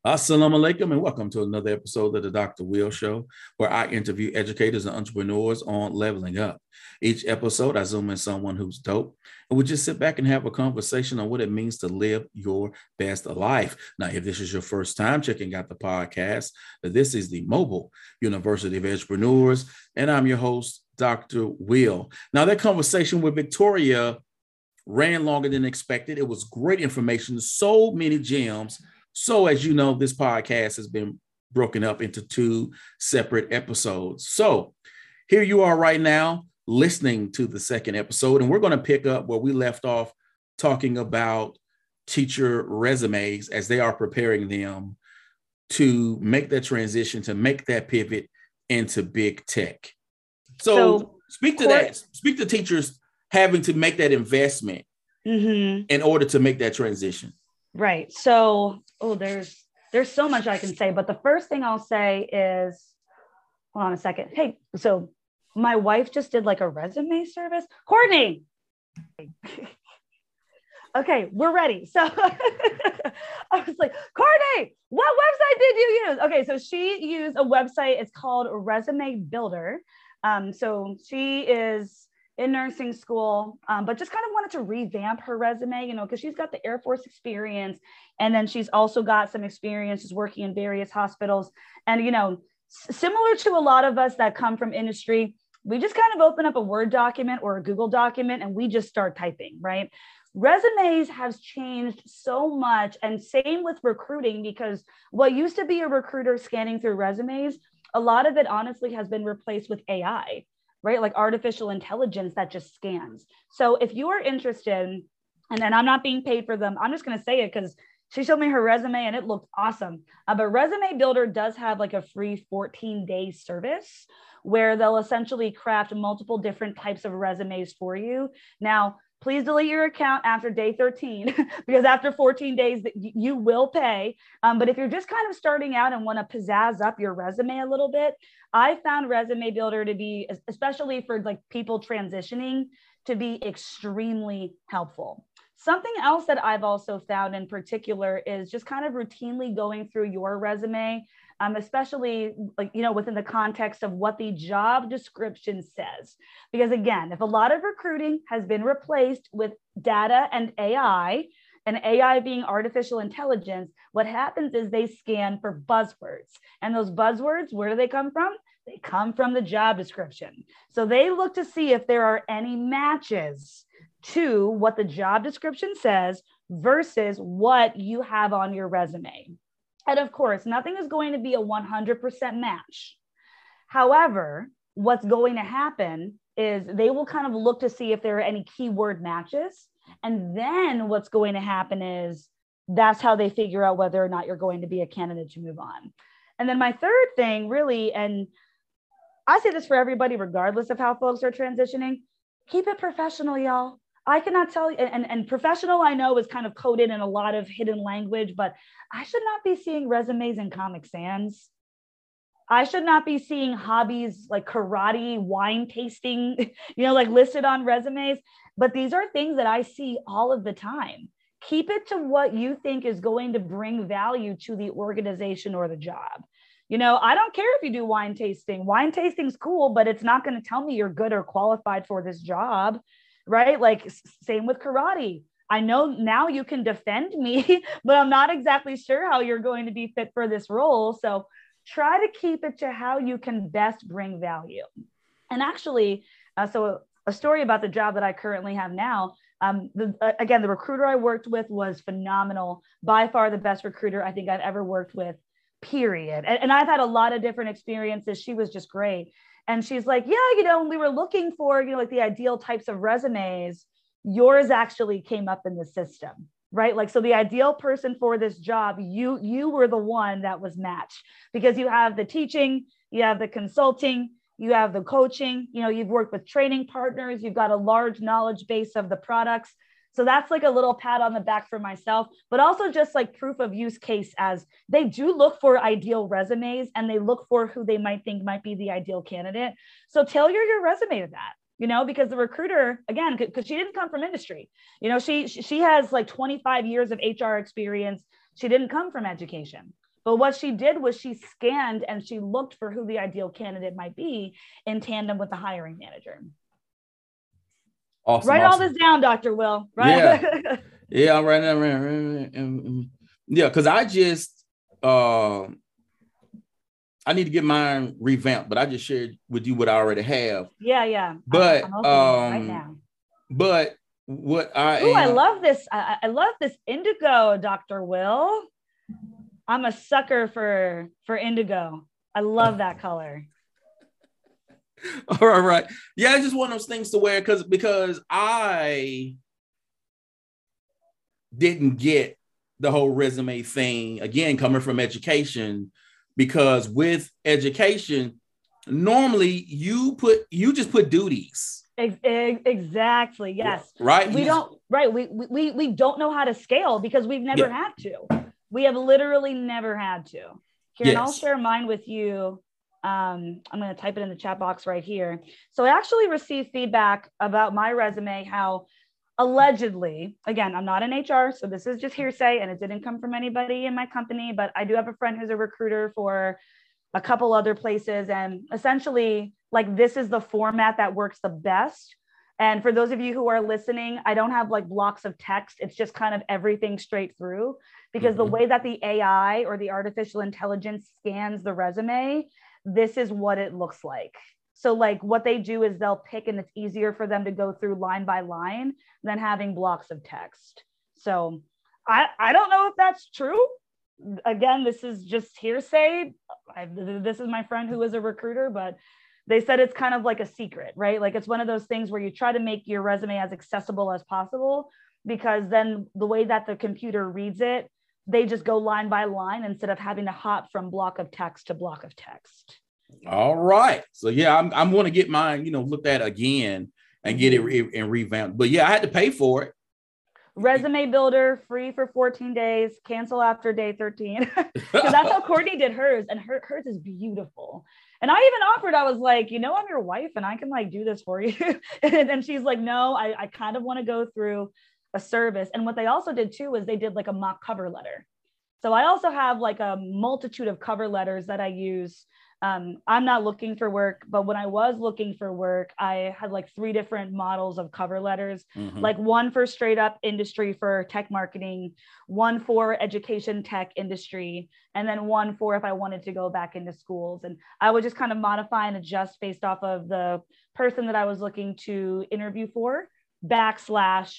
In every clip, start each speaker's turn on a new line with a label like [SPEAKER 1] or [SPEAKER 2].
[SPEAKER 1] Assalamu alaikum and welcome to another episode of the Dr. Will Show, where I interview educators and entrepreneurs on leveling up. Each episode, I zoom in someone who's dope, and we just sit back and have a conversation on what it means to live your best life. Now, if this is your first time checking out the podcast, this is the Mobile University of Entrepreneurs, and I'm your host, Dr. Will. Now, that conversation with Victoria ran longer than expected. It was great information, so many gems. So as you know, this podcast has been broken up into two separate episodes. So here you are right now listening to the second episode, and we're going to pick up where we left off talking about teacher resumes as they are preparing them to make that transition, to make that pivot into big tech. So speak to that. Speak to teachers having to make that investment in order to make that transition.
[SPEAKER 2] Right. So, there's so much I can say, but the first thing I'll say is, hold on a second. Hey, so my wife just did like a resume service. Courtney. Okay, we're ready. So I was like, Courtney, what website did you use? Okay, so she used a website. It's called Resume Builder. So she is in nursing school, but just kind of wanted to revamp her resume, because she's got the Air Force experience. And then she's also got some experiences working in various hospitals. And, similar to a lot of us that come from industry, we just kind of open up a Word document or a Google document and we just start typing, right? Resumes has changed so much, and same with recruiting, because what used to be a recruiter scanning through resumes, a lot of it honestly has been replaced with AI. Right? Like artificial intelligence that just scans. So if you are interested, and then I'm not being paid for them, I'm just going to say it because she showed me her resume and it looked awesome. But Resume Builder does have like a free 14-day service where they'll essentially craft multiple different types of resumes for you. Now, please delete your account after day 13 because after 14 days you will pay. But if you're just kind of starting out and want to pizzazz up your resume a little bit, I found Resume Builder to be, especially for like people transitioning, to be extremely helpful. Something else that I've also found in particular is just kind of routinely going through your resume, especially within the context of what the job description says. Because again, if a lot of recruiting has been replaced with data and AI being artificial intelligence, what happens is they scan for buzzwords. And those buzzwords, where do they come from? They come from the job description. So they look to see if there are any matches to what the job description says versus what you have on your resume. And of course, nothing is going to be a 100% match. However, what's going to happen is they will kind of look to see if there are any keyword matches. And then what's going to happen is that's how they figure out whether or not you're going to be a candidate to move on. And then my third thing really, and I say this for everybody, regardless of how folks are transitioning, keep it professional, y'all. I cannot tell you, and professional I know is kind of coded in a lot of hidden language, but I should not be seeing resumes in Comic Sans. I should not be seeing hobbies like karate, wine tasting, like listed on resumes. But these are things that I see all of the time. Keep it to what you think is going to bring value to the organization or the job. I don't care if you do wine tasting. Wine tasting's cool, but it's not going to tell me you're good or qualified for this job, right? Like same with karate. I know now you can defend me, but I'm not exactly sure how you're going to be fit for this role. So try to keep it to how you can best bring value. And actually, so a story about the job that I currently have now, again, the recruiter I worked with was phenomenal, by far the best recruiter I think I've ever worked with, period. And I've had a lot of different experiences. She was just great. And she's like, yeah, when we were looking for, like the ideal types of resumes, yours actually came up in the system, right? Like, so the ideal person for this job, you were the one that was matched because you have the teaching, you have the consulting, you have the coaching, you've worked with training partners, you've got a large knowledge base of the products. So that's like a little pat on the back for myself, but also just like proof of use case, as they do look for ideal resumes and they look for who they might think might be the ideal candidate. So tailor your resume to that. Because the recruiter, again, because she didn't come from industry, she has like 25 years of HR experience. She didn't come from education, But what she did was she scanned and she looked for who the ideal candidate might be in tandem with the hiring manager.
[SPEAKER 1] Awesome.
[SPEAKER 2] Write all this down, Dr. Will. Right?
[SPEAKER 1] Yeah. Yeah, I'm writing that. Yeah, because I just I need to get mine revamped, but I just shared with you what I already have.
[SPEAKER 2] Yeah.
[SPEAKER 1] But
[SPEAKER 2] I'm right now.
[SPEAKER 1] But what
[SPEAKER 2] I love this. I love this indigo, Dr. Will. I'm a sucker for indigo. I love that color.
[SPEAKER 1] All right. Yeah, it's just one of those things to wear because I didn't get the whole resume thing, again, coming from education, because with education, normally you just put duties.
[SPEAKER 2] Exactly. Yes.
[SPEAKER 1] Right.
[SPEAKER 2] We don't know how to scale because we've never had to. We have literally never had to. Kieran, I'll share mine with you. I'm going to type it in the chat box right here. So I actually received feedback about my resume, how allegedly, again, I'm not in HR, so this is just hearsay and it didn't come from anybody in my company, but I do have a friend who's a recruiter for a couple other places. And essentially, like, this is the format that works the best. And for those of you who are listening, I don't have like blocks of text. It's just kind of everything straight through, because the way that the AI or the artificial intelligence scans the resume, this is what it looks like. So like what they do is they'll pick, and it's easier for them to go through line by line than having blocks of text. So I don't know if that's true. Again, this is just hearsay. This is my friend who is a recruiter, but they said it's kind of like a secret, right? Like it's one of those things where you try to make your resume as accessible as possible, because then the way that the computer reads it, they just go line by line instead of having to hop from block of text to block of text.
[SPEAKER 1] All right. So yeah, I'm going to get mine, looked at again and get it and revamped. But yeah, I had to pay for it.
[SPEAKER 2] Resume Builder, free for 14 days, cancel after day 13. So that's how Courtney did hers, and hers is beautiful. And I even offered, I was like, I'm your wife and I can like do this for you. And she's like, no, I kind of want to go through a service. And what they also did too is they did like a mock cover letter. So I also have like a multitude of cover letters that I use. I'm not looking for work, but when I was looking for work, I had like 3 different models of cover letters, like one for straight up industry for tech marketing, one for education tech industry, and then one for if I wanted to go back into schools. And I would just kind of modify and adjust based off of the person that I was looking to interview for, backslash,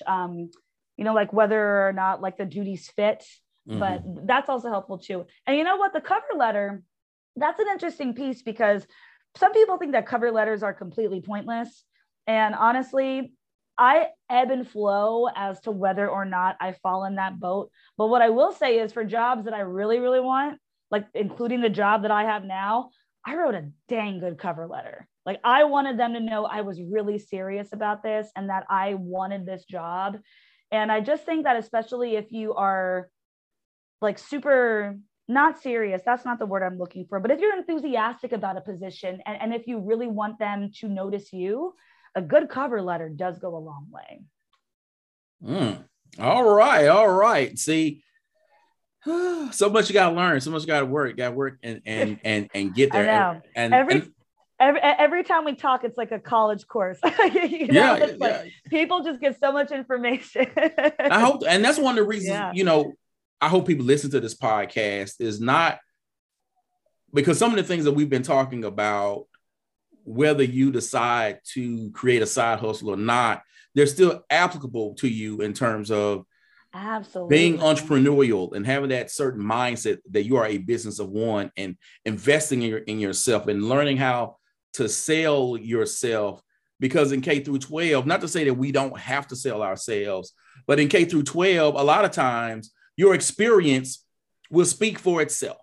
[SPEAKER 2] like whether or not like the duties fit. But that's also helpful too. And you know what? The cover letter, that's an interesting piece, because some people think that cover letters are completely pointless. And honestly, I ebb and flow as to whether or not I fall in that boat. But what I will say is, for jobs that I really, really want, like including the job that I have now, I wrote a dang good cover letter. Like I wanted them to know I was really serious about this and that I wanted this job. And I just think that especially if you are like super not serious, that's not the word I'm looking for, but if you're enthusiastic about a position and if you really want them to notice you, a good cover letter does go a long way.
[SPEAKER 1] All right. See, so much you got to learn, so much you got to work, and get there.
[SPEAKER 2] I know. And every time we talk, it's like a college course. People just get so much information.
[SPEAKER 1] I hope, and that's one of the reasons, I hope people listen to this podcast, is not because some of the things that we've been talking about, whether you decide to create a side hustle or not, they're still applicable to you in terms of being entrepreneurial and having that certain mindset that you are a business of one, and investing in yourself and learning how to sell yourself. Because in K through 12, not to say that we don't have to sell ourselves, but in K through 12, a lot of times your experience will speak for itself.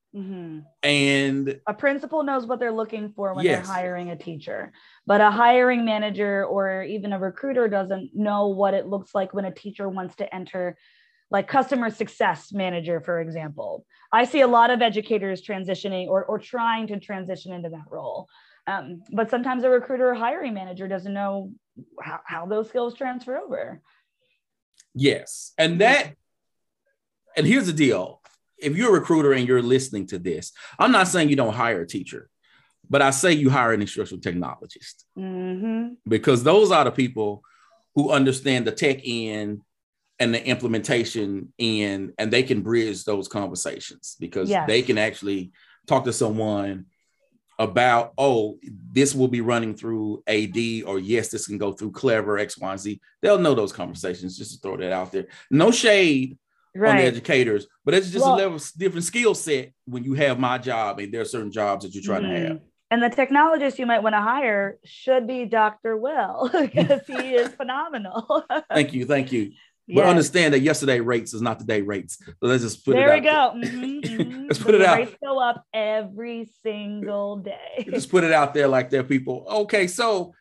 [SPEAKER 1] And
[SPEAKER 2] a principal knows what they're looking for when they're hiring a teacher, but a hiring manager or even a recruiter doesn't know what it looks like when a teacher wants to enter, like customer success manager, for example. I see a lot of educators transitioning or trying to transition into that role. But sometimes a recruiter or hiring manager doesn't know how those skills transfer over.
[SPEAKER 1] Yes. And here's the deal. if you're a recruiter and you're listening to this, I'm not saying you don't hire a teacher, but I say you hire an instructional technologist, because those are the people who understand the tech end and the implementation end, and they can bridge those conversations, because they can actually talk to someone about, oh, this will be running through AD, or yes, this can go through Clever, X, Y, and Z. They'll know those conversations, just to throw that out there. No shade on the educators, but it's just a level different skill set when you have my job and there are certain jobs that you're trying to have.
[SPEAKER 2] And the technologist you might want to hire should be Dr. Will, because he is phenomenal.
[SPEAKER 1] Thank you. But understand that yesterday rates is not today rates. So let's just put it out.
[SPEAKER 2] There we go.
[SPEAKER 1] Let's put it out.
[SPEAKER 2] Rates go up every single day.
[SPEAKER 1] Just put it out there like there, people. Okay, so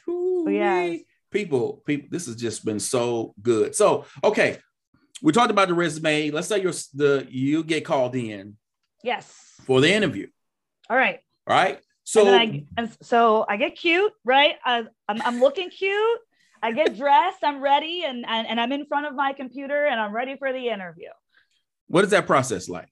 [SPEAKER 1] people, this has just been so good. So, okay, we talked about the resume. Let's say you get called in.
[SPEAKER 2] Yes.
[SPEAKER 1] For the interview.
[SPEAKER 2] All right.
[SPEAKER 1] So
[SPEAKER 2] I get cute, right? I'm looking cute. I get dressed, I'm ready, and I'm in front of my computer and I'm ready for the interview.
[SPEAKER 1] What is that process like?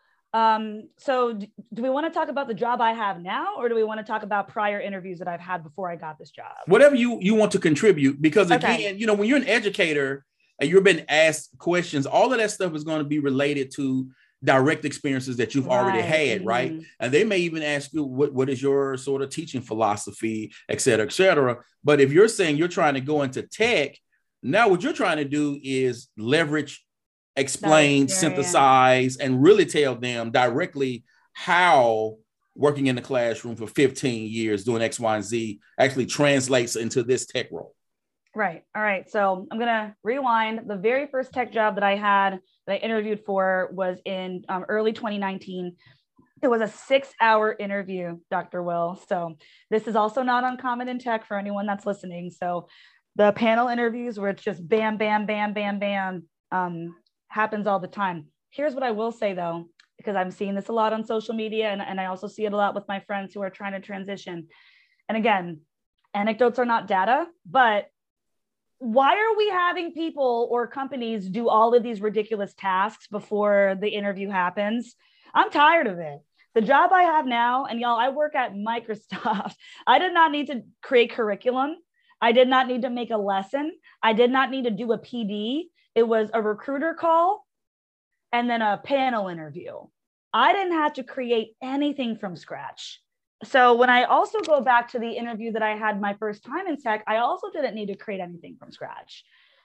[SPEAKER 2] So do we want to talk about the job I have now, or do we want to talk about prior interviews that I've had before I got this job?
[SPEAKER 1] Whatever you want to contribute, because again, when you're an educator and you're being asked questions, all of that stuff is going to be related to direct experiences that you've already had, right? And they may even ask you, what is your sort of teaching philosophy, et cetera, et cetera. But if you're saying you're trying to go into tech, now what you're trying to do is leverage, explain, synthesize, and really tell them directly how working in the classroom for 15 years doing X, Y, and Z actually translates into this tech role.
[SPEAKER 2] Right. All right. So I'm going to rewind. The very first tech job that I had that I interviewed for was in early 2019. It was a 6-hour interview, Dr. Will. So this is also not uncommon in tech for anyone that's listening. So the panel interviews where it's just bam, bam, bam, bam, bam, happens all the time. Here's what I will say though, because I'm seeing this a lot on social media, and I also see it a lot with my friends who are trying to transition. And again, anecdotes are not data, but why are we having people or companies do all of these ridiculous tasks before the interview happens? I'm tired of it. The job I have now, and y'all, I work at Microsoft. I did not need to create curriculum. I did not need to make a lesson. I did not need to do a PD. It was a recruiter call and then a panel interview. I didn't have to create anything from scratch. So when I also go back to the interview that I had my first time in tech, I also didn't need to create anything from scratch.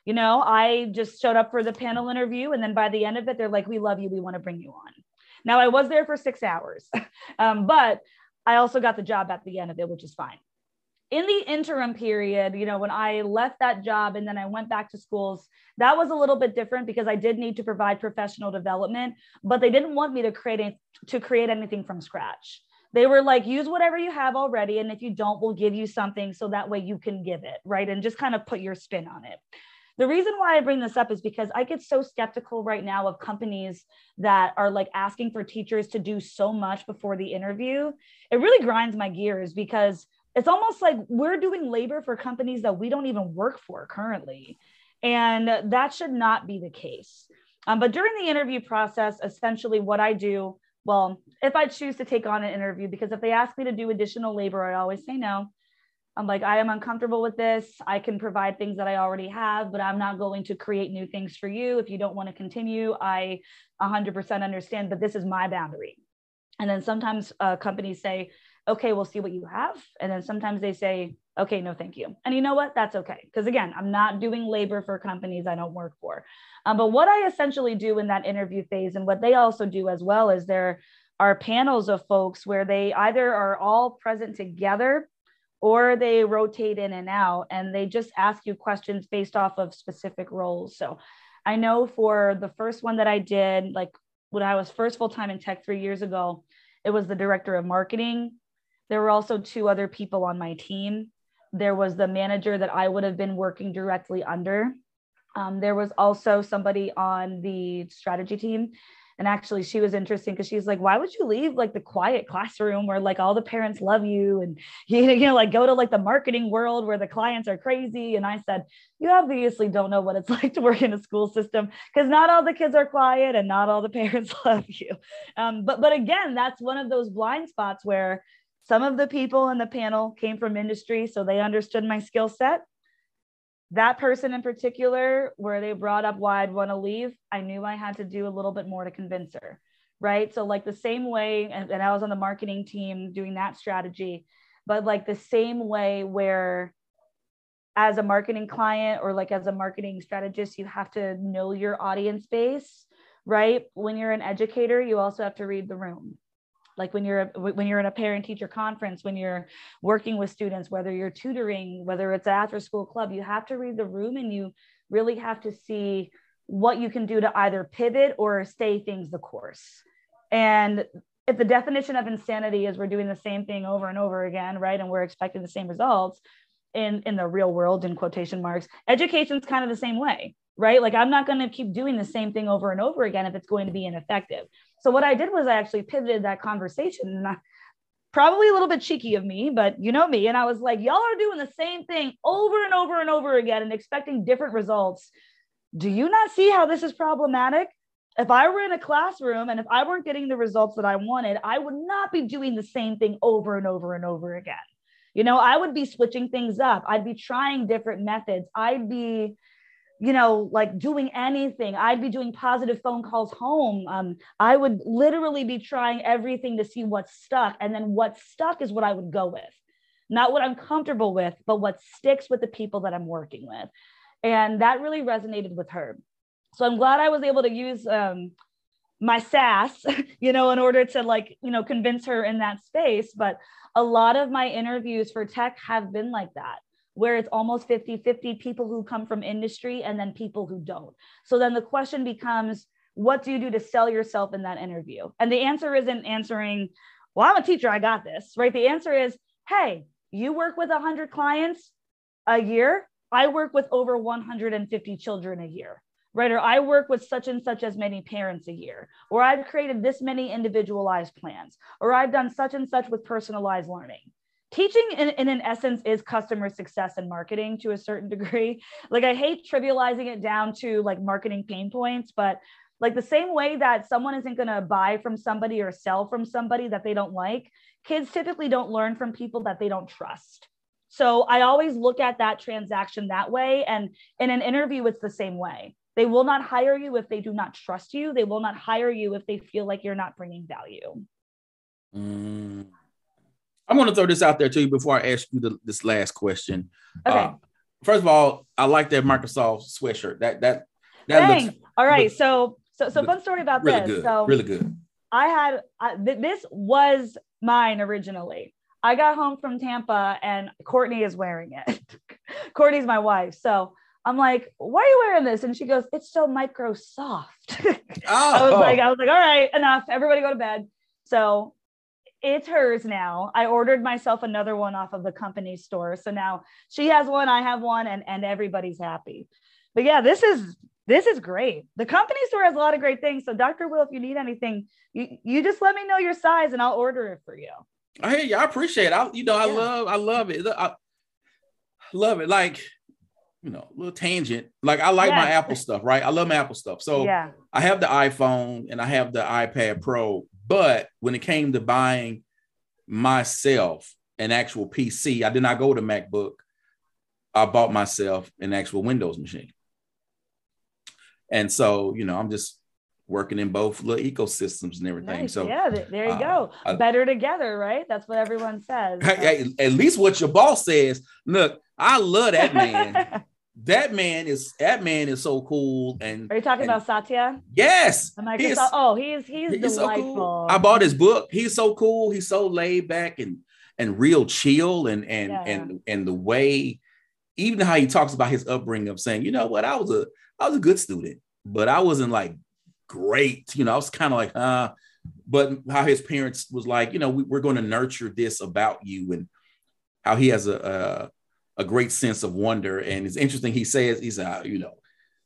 [SPEAKER 2] I just showed up for the panel interview, and then by the end of it, they're like, "We love you. We want to bring you on." Now I was there for 6 hours, but I also got the job at the end of it, which is fine. In the interim period, when I left that job and then I went back to schools, that was a little bit different because I did need to provide professional development, but they didn't want me to create anything from scratch. They were like, use whatever you have already. And if you don't, we'll give you something so that way you can give it, right? And just kind of put your spin on it. The reason why I bring this up is because I get so skeptical right now of companies that are like asking for teachers to do so much before the interview. It really grinds my gears because it's almost like we're doing labor for companies that we don't even work for currently. And that should not be the case. But during the interview process, essentially what I do, well, if I choose to take on an interview, because if they ask me to do additional labor, I always say no. I'm like, I am uncomfortable with this. I can provide things that I already have, but I'm not going to create new things for you. If you don't want to continue, I 100% understand, but this is my boundary. And then sometimes companies say, okay, we'll see what you have. And then sometimes they say, okay, no, thank you. And you know what? That's okay. Because again, I'm not doing labor for companies I don't work for. But what I essentially do in that interview phase, and what they also do as well, is there are panels of folks where they either are all present together or they rotate in and out, and they just ask you questions based off of specific roles. So I know for the first one that I did, like when I was first full-time in tech 3 years ago, it was the director of marketing. There were also 2 other people on my team. There was the manager that I would have been working directly under. There was also somebody on the strategy team. And actually she was interesting because she's like, why would you leave like the quiet classroom where like all the parents love you and you know, like go to like the marketing world where the clients are crazy? And I said, you obviously don't know what it's like to work in a school system because not all the kids are quiet and not all the parents love you. But again, that's one of those blind spots where some of the people in the panel came from industry, so they understood my skill set. That person in particular, where they brought up why I'd want to leave, I knew I had to do a little bit more to convince her, right? So like the same way, and I was on the marketing team doing that strategy, but like the same way where as a marketing client or like as a marketing strategist, you have to know your audience base, right? When you're an educator, you also have to read the room. Like when you're in a parent teacher conference, when you're working with students, whether you're tutoring, whether it's an after school club, you have to read the room and you really have to see what you can do to either pivot or stay things the course. And if the definition of insanity is we're doing the same thing over and over again, right? And we're expecting the same results in the real world, in quotation marks, education's kind of the same way, right? Like I'm not going to keep doing the same thing over and over again if it's going to be ineffective. So what I did was I actually pivoted that conversation, and probably a little bit cheeky of me, but you know me. And I was like, y'all are doing the same thing over and over and over again and expecting different results. Do you not see how this is problematic? If I were in a classroom and if I weren't getting the results that I wanted, I would not be doing the same thing over and over and over again. You know, I would be switching things up. I'd be trying different methods. I'd be, you know, like doing anything. I'd be doing positive phone calls home. I would literally be trying everything to see what stuck. And then what stuck is what I would go with, not what I'm comfortable with, but what sticks with the people that I'm working with. And that really resonated with her. So I'm glad I was able to use my sass, you know, in order to like, you know, convince her in that space. But a lot of my interviews for tech have been like that, where it's almost 50-50 people who come from industry and then people who don't. So then the question becomes, what do you do to sell yourself in that interview? And the answer isn't answering, well, I'm a teacher, I got this, right? The answer is, hey, you work with 100 clients a year. I work with over 150 children a year, right? Or I work with such and such as many parents a year, or I've created this many individualized plans, or I've done such and such with personalized learning. Teaching in essence is customer success and marketing to a certain degree. Like I hate trivializing it down to like marketing pain points, but like the same way that someone isn't going to buy from somebody or sell from somebody that they don't like, kids typically don't learn from people that they don't trust. So I always look at that transaction that way. And in an interview, it's the same way. They will not hire you if they do not trust you. They will not hire you if they feel like you're not bringing value.
[SPEAKER 1] I'm going to throw this out there to you before I ask you this last question.
[SPEAKER 2] Okay.
[SPEAKER 1] First of all, I like that Microsoft sweatshirt. That
[SPEAKER 2] looks all right. So fun story about
[SPEAKER 1] really
[SPEAKER 2] this.
[SPEAKER 1] Good,
[SPEAKER 2] so
[SPEAKER 1] really good.
[SPEAKER 2] This was mine originally. I got home from Tampa and Courtney is wearing it. Courtney's my wife. So I'm like, why are you wearing this? And she goes, it's so Microsoft. I was like, all right, enough. Everybody go to bed. So it's hers now. I ordered myself another one off of the company store. So now she has one, I have one, and everybody's happy. But yeah, this is great. The company store has a lot of great things. So Dr. Will, if you need anything, you just let me know your size and I'll order it for you.
[SPEAKER 1] I hear you. I appreciate it. I love it. I love it. Like, you know, a little tangent. Like I like my Apple stuff, right? I love my Apple stuff. So I have the iPhone and I have the iPad Pro. But when it came to buying myself an actual PC, I did not go to MacBook. I bought myself an actual Windows machine. And so, you know, I'm just working in both little ecosystems and everything.
[SPEAKER 2] Nice.
[SPEAKER 1] So
[SPEAKER 2] yeah, there you go. Better together, right? That's what everyone says.
[SPEAKER 1] At least what your boss says. Look, I love that man. That man is so cool. And
[SPEAKER 2] are you talking about Satya?
[SPEAKER 1] Yes.
[SPEAKER 2] He's delightful.
[SPEAKER 1] So cool. I bought his book. He's so cool. He's so laid back and real chill and the way, even how he talks about his upbringing of saying, you know what, I was a good student, but I wasn't like great. You know, I was kind of like, but how his parents was like, you know, we're going to nurture this about you, and how he has a great sense of wonder. And it's interesting. He says, you know,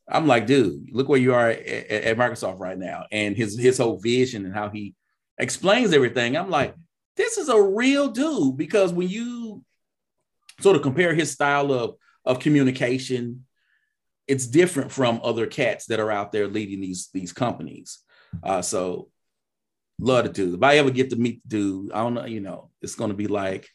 [SPEAKER 1] I'm like, dude, look where you are at Microsoft right now, and his whole vision and how he explains everything. I'm like, this is a real dude, because when you sort of compare his style of communication, it's different from other cats that are out there leading these companies. So love the dude. If I ever get to meet the dude, I don't know, it's going to be like,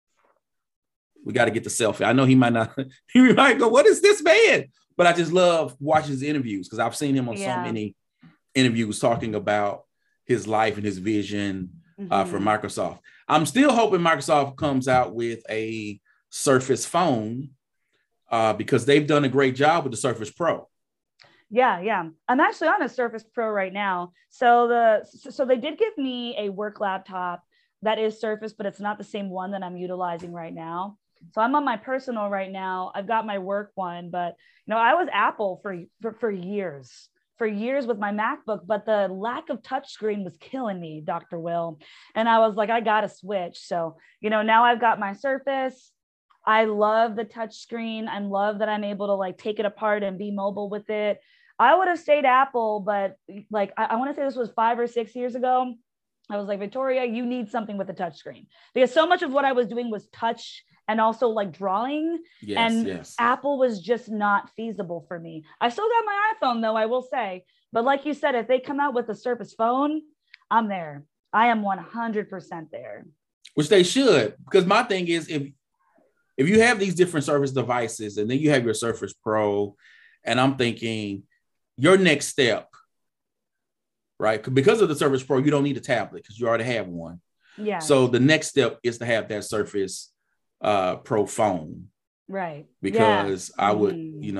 [SPEAKER 1] we got to get the selfie. I know he might not, he might go, what is this man? But I just love watching his interviews, because I've seen him on so many interviews talking about his life and his vision for Microsoft. I'm still hoping Microsoft comes out with a Surface phone, because they've done a great job with the Surface Pro.
[SPEAKER 2] Yeah. I'm actually on a Surface Pro right now. So they did give me a work laptop that is Surface, but it's not the same one that I'm utilizing right now. So I'm on my personal right now. I've got my work one, but I was Apple for years with my MacBook, but the lack of touchscreen was killing me, Dr. Will. And I was like, I got to switch. So, now I've got my Surface. I love the touchscreen. I love that I'm able to like take it apart and be mobile with it. I would have stayed Apple, but like, I want to say this was 5 or 6 years ago. I was like, Victoria, you need something with a touchscreen, because so much of what I was doing was touch and also like drawing. Yes. Apple was just not feasible for me. I still got my iPhone though, I will say. But like you said, if they come out with a Surface phone, I'm there. I am 100% there.
[SPEAKER 1] Which they should, because my thing is, if you have these different Surface devices and then you have your Surface Pro, and I'm thinking your next step, right? Because of the Surface Pro, you don't need a tablet because you already have one.
[SPEAKER 2] Yeah.
[SPEAKER 1] So the next step is to have that Surface Pro phone.
[SPEAKER 2] Right.
[SPEAKER 1] Because I would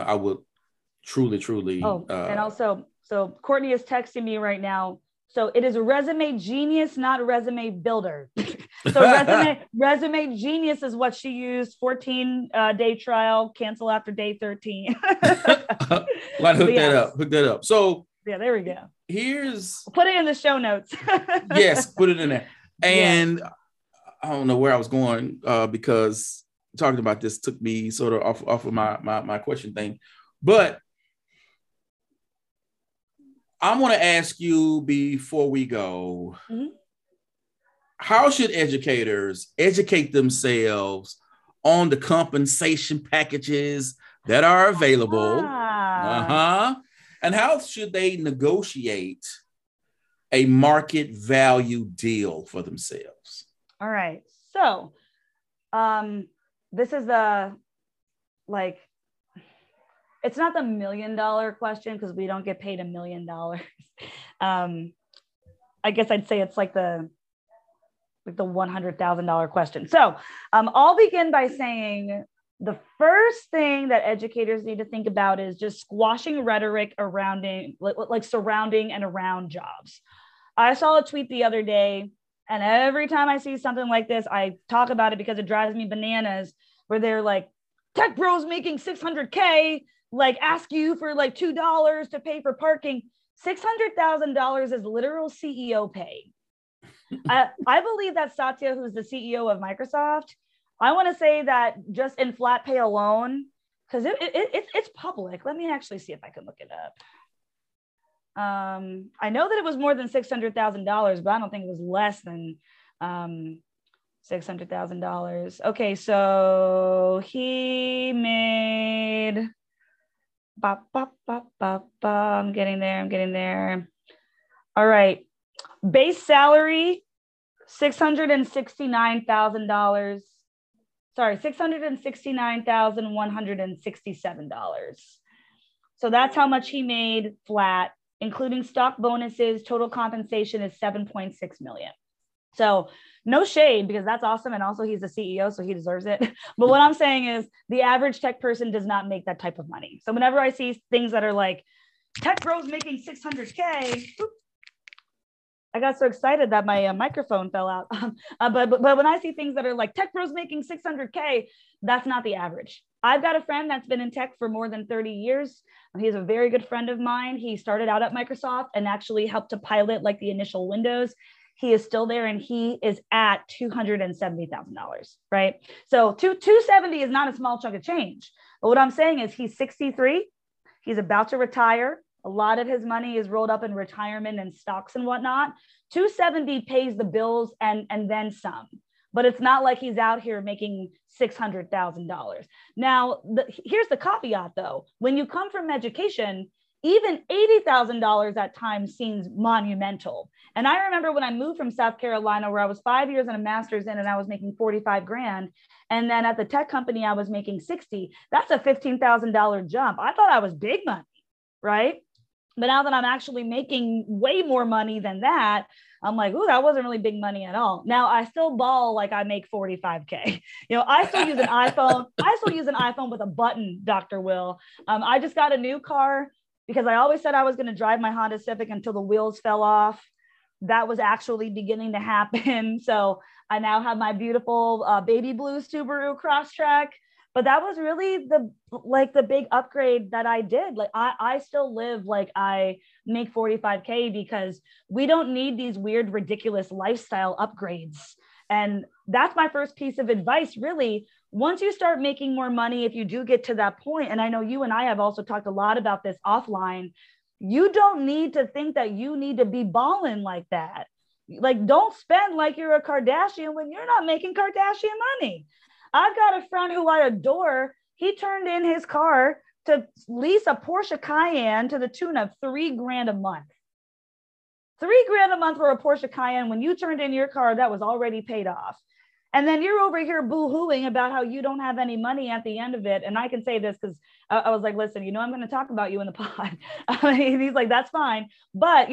[SPEAKER 1] truly.
[SPEAKER 2] And also, so Courtney is texting me right now. So it is a Resume Genius, not a Resume Builder. So Resume Genius is what she used. 14-day trial, cancel after day 13.
[SPEAKER 1] Hook that up. So
[SPEAKER 2] yeah, there we go.
[SPEAKER 1] Put
[SPEAKER 2] it in the show notes.
[SPEAKER 1] Yes, put it in there. And I don't know where I was going, because talking about this took me sort of off of my question thing. But I want to ask you before we go, how should educators educate themselves on the compensation packages that are available? And how should they negotiate a market value deal for themselves?
[SPEAKER 2] All right. So this is it's not the $1 million question, because we don't get paid $1 million. I guess I'd say it's like the $100,000 question. So I'll begin by saying the first thing that educators need to think about is just squashing rhetoric surrounding and around jobs. I saw a tweet the other day, and every time I see something like this, I talk about it because it drives me bananas, where they're like, tech bros making $600K, like ask you for like $2 to pay for parking. $600,000 is literal CEO pay. I believe that Satya, who's the CEO of Microsoft, I want to say that just in flat pay alone, because it's public. Let me actually see if I can look it up. I know that it was more than $600,000, but I don't think it was less than $600,000. Okay, so he made. I'm getting there. All right. Base salary, $669,000. Sorry, $669,167. So that's how much he made flat, including stock bonuses. Total compensation is $7.6 million. So no shade, because that's awesome. And also he's the CEO, so he deserves it. But what I'm saying is the average tech person does not make that type of money. So whenever I see things that are like tech bros making $600K, I got so excited that my microphone fell out. But when I see things that are like tech bros making $600K, that's not the average. I've got a friend that's been in tech for more than 30 years. He's a very good friend of mine. He started out at Microsoft and actually helped to pilot like the initial Windows. He is still there, and he is at $270,000, right? So 270 is not a small chunk of change. But what I'm saying is he's 63. He's about to retire. A lot of his money is rolled up in retirement and stocks and whatnot. 270 pays the bills and then some. But it's not like he's out here making $600,000. Now, here's the caveat though. When you come from education, even $80,000 at times seems monumental. And I remember when I moved from South Carolina, where I was 5 years and a master's in, and I was making 45 grand. And then at the tech company, I was making 60. That's a $15,000 jump. I thought I was big money, right? But now that I'm actually making way more money than that, I'm like, ooh, that wasn't really big money at all. Now I still ball like I make 45K. I still use an iPhone. I still use an iPhone with a button, Dr. Will. I just got a new car because I always said I was going to drive my Honda Civic until the wheels fell off. That was actually beginning to happen. So I now have my beautiful baby blue Subaru Crosstrek. But that was really the big upgrade that I did. Like I still live like I make 45K because we don't need these weird, ridiculous lifestyle upgrades. And that's my first piece of advice, really. Once you start making more money, if you do get to that point, and I know you and I have also talked a lot about this offline, you don't need to think that you need to be balling like that. Like, don't spend like you're a Kardashian when you're not making Kardashian money. I've got a friend who I adore. He turned in his car to lease a Porsche Cayenne to the tune of $3,000 a month. $3,000 a month for a Porsche Cayenne when you turned in your car that was already paid off. And then you're over here boo-hooing about how you don't have any money at the end of it. And I can say this because I was like, listen, I'm going to talk about you in the pod. And he's like, that's fine. But,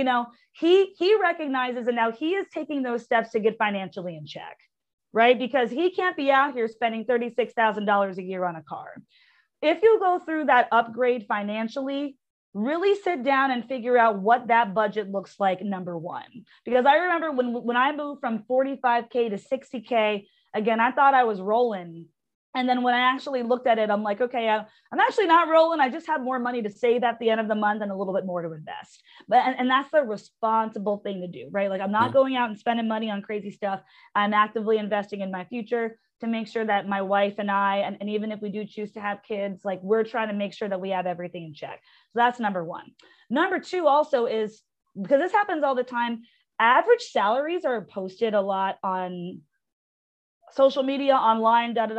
[SPEAKER 2] he recognizes, and now he is taking those steps to get financially in check, right? Because he can't be out here spending $36,000 a year on a car. If you go through that upgrade financially, really sit down and figure out what that budget looks like, number one. Because I remember when I moved from 45K to 60K, again, I thought I was rolling. And then when I actually looked at it, I'm like, okay, I'm actually not rolling. I just have more money to save at the end of the month and a little bit more to invest. And that's the responsible thing to do, right? Like, I'm not going out and spending money on crazy stuff. I'm actively investing in my future to make sure that my wife and I, and even if we do choose to have kids, like, we're trying to make sure that we have everything in check. So that's number one. Number two also is, because this happens all the time, average salaries are posted a lot on social media, online, Don't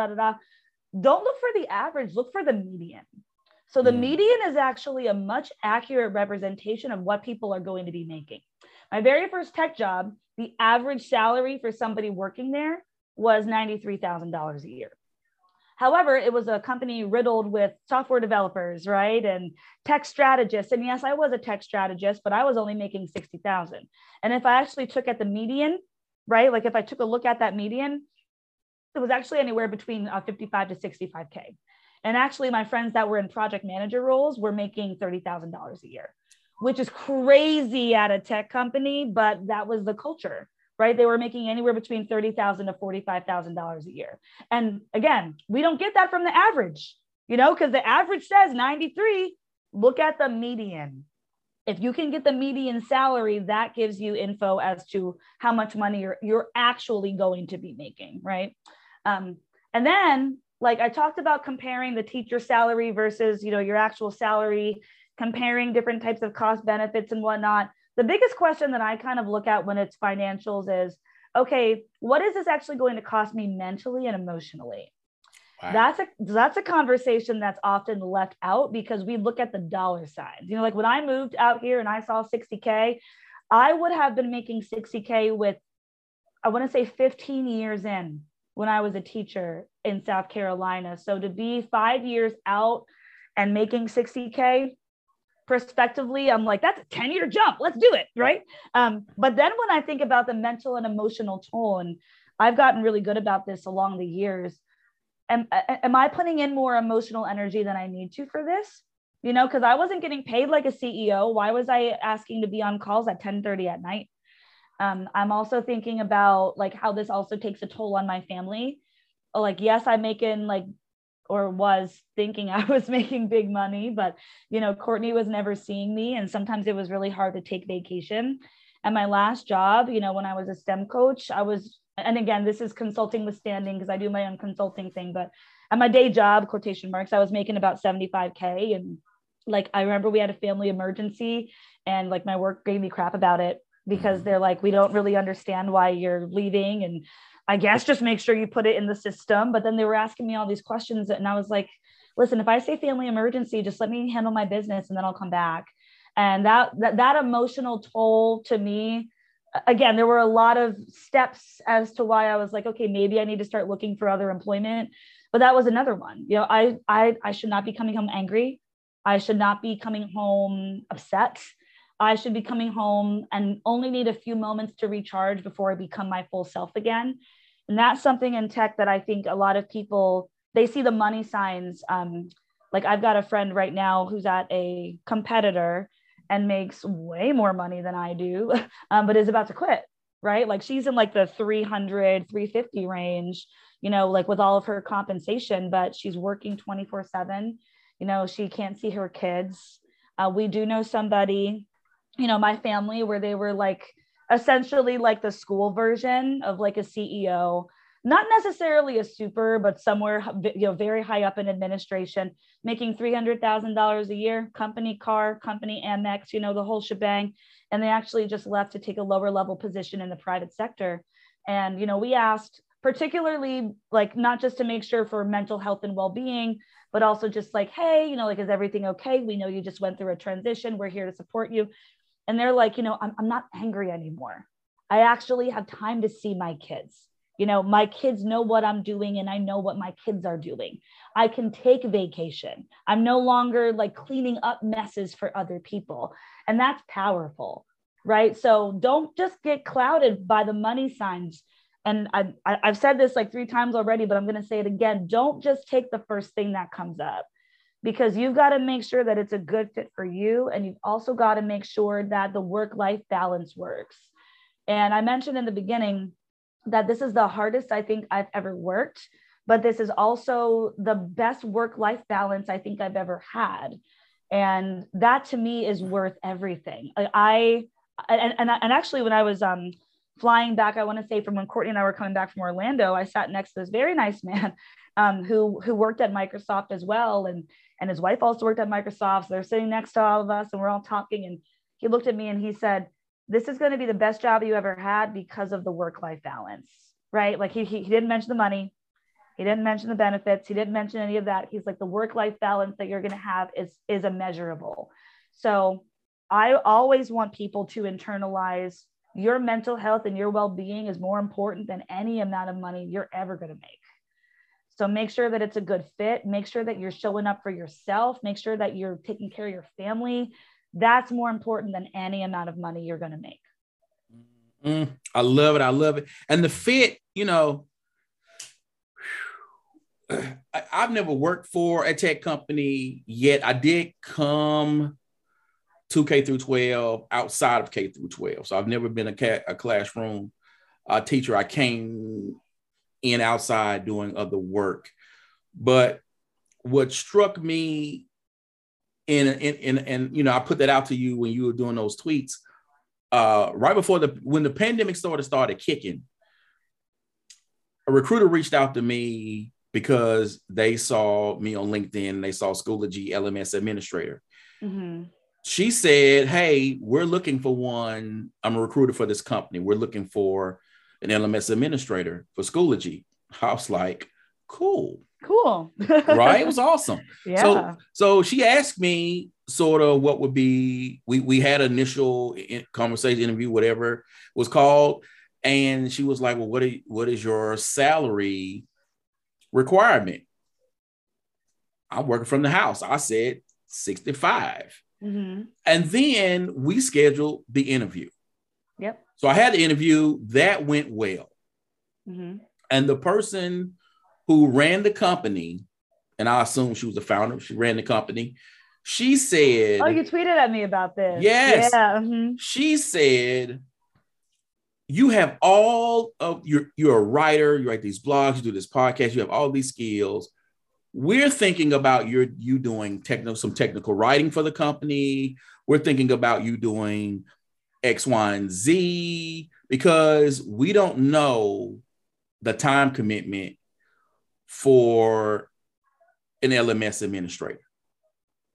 [SPEAKER 2] look for the average, look for the median. So the median is actually a much accurate representation of what people are going to be making. My very first tech job, the average salary for somebody working there was $93,000 a year. However, it was a company riddled with software developers, right? And tech strategists. And yes, I was a tech strategist, but I was only making 60,000. And if I actually took at the median, right? Like if I took a look at that median, it was actually anywhere between 55 to 65K. And actually my friends that were in project manager roles were making $30,000 a year, which is crazy at a tech company, but that was the culture, right? They were making anywhere between $30,000 to $45,000 a year. And again, we don't get that from the average, because the average says 93, look at the median. If you can get the median salary, that gives you info as to how much money you're actually going to be making, right? And then, like I talked about comparing the teacher salary versus, your actual salary, comparing different types of cost benefits and whatnot. The biggest question that I kind of look at when it's financials is, okay, what is this actually going to cost me mentally and emotionally? Wow. That's a conversation that's often left out because we look at the dollar signs. Like when I moved out here and I saw 60K, I would have been making 60K with, I want to say 15 years in when I was a teacher in South Carolina. So to be 5 years out and making 60K, prospectively, I'm like, that's a 10-year jump. Let's do it. Right. But then when I think about the mental and emotional toll, and I've gotten really good about this along the years, am I putting in more emotional energy than I need to for this? Because I wasn't getting paid like a CEO. Why was I asking to be on calls at 10:30 at night? I'm also thinking about like how this also takes a toll on my family. Like, yes, I'm making or was thinking I was making big money, but, Courtney was never seeing me. And sometimes it was really hard to take vacation. And my last job, when I was a STEM coach, and again, this is consulting with standing because I do my own consulting thing, but at my day job, quotation marks, I was making about 75K. And Like, I remember we had a family emergency and like my work gave me crap about it because they're like, we don't really understand why you're leaving. And I guess just make sure you put it in the system. But then they were asking me all these questions. And I was like, listen, if I say family emergency, just let me handle my business and then I'll come back. And that emotional toll to me, again, there were a lot of steps as to why I was like, okay, maybe I need to start looking for other employment. But that was another one. You know, I should not be coming home angry. I should not be coming home upset. I should be coming home and only need a few moments to recharge before I become my full self again. And that's something in tech that I think a lot of people, they see the money signs. Like, I've got a friend right now who's at a competitor and makes way more money than I do, but is about to quit, right? Like, she's in like the 300, 350 range, you know, like with all of her compensation, but she's working 24/7. You know, she can't see her kids. We do know somebody, you know, my family, where they were like essentially like the school version of like a CEO, not necessarily a super, but somewhere, you know, very high up in administration, making $300,000 a year, company car, company Amex, you know, the whole shebang. And they actually just left to take a lower level position in the private sector. And, you know, we asked, particularly like not just to make sure for mental health and well-being, but also just like, hey, you know, like, is everything okay? We know you just went through a transition. We're here to support you. And they're like, you know, I'm not angry anymore. I actually have time to see my kids. You know, my kids know what I'm doing and I know what my kids are doing. I can take vacation. I'm no longer like cleaning up messes for other people. And that's powerful, right? So don't just get clouded by the money signs. And I've said this like 3 times already, but I'm going to say it again. Don't just take the first thing that comes up, because you've got to make sure that it's a good fit for you. And you've also got to make sure that the work-life balance works. And I mentioned in the beginning that this is the hardest I think I've ever worked, but this is also the best work-life balance I think I've ever had. And that to me is worth everything. And actually when I was flying back, I want to say from when Courtney and I were coming back from Orlando, I sat next to this very nice man who worked at Microsoft as well. And his wife also worked at Microsoft. So they're sitting next to all of us and we're all talking. And he looked at me and he said, this is going to be the best job you ever had because of the work-life balance, right? Like he didn't mention the money. He didn't mention the benefits. He didn't mention any of that. He's like, the work-life balance that you're going to have is immeasurable. So I always want people to internalize your mental health and your well-being is more important than any amount of money you're ever going to make. So make sure that it's a good fit. Make sure that you're showing up for yourself. Make sure that you're taking care of your family. That's more important than any amount of money you're going to make.
[SPEAKER 1] I love it. I love it. And the fit, you know, I've never worked for a tech company yet. I did come to K through 12 outside of K through 12. So I've never been a classroom teacher. I came in outside doing other work. But what struck me and you know, I put that out to you when you were doing those tweets right before when the pandemic started kicking. A recruiter reached out to me because they saw me on LinkedIn. They saw Schoology LMS administrator. Mm-hmm. She said, hey, we're looking for one. I'm a recruiter for this company. We're looking for an LMS administrator for Schoology. I was like, cool. Right? It was awesome.
[SPEAKER 2] Yeah.
[SPEAKER 1] So she asked me sort of what would be, we had an initial conversation, interview, whatever it was called. And she was like, well, what is your salary requirement? I'm working from the house. I said 65. Mm-hmm. And then we scheduled the interview.
[SPEAKER 2] Yep.
[SPEAKER 1] So I had the interview that went well.
[SPEAKER 2] Mm-hmm.
[SPEAKER 1] And the person who ran the company, and I assume she was the founder, she ran the company. She said,
[SPEAKER 2] oh, you tweeted at me about this.
[SPEAKER 1] Yes.
[SPEAKER 2] Yeah. Mm-hmm.
[SPEAKER 1] She said, you have all of you're a writer, you write these blogs, you do this podcast, you have all these skills. We're thinking about you doing some technical writing for the company. We're thinking about you doing X, Y, and Z because we don't know the time commitment for an LMS administrator.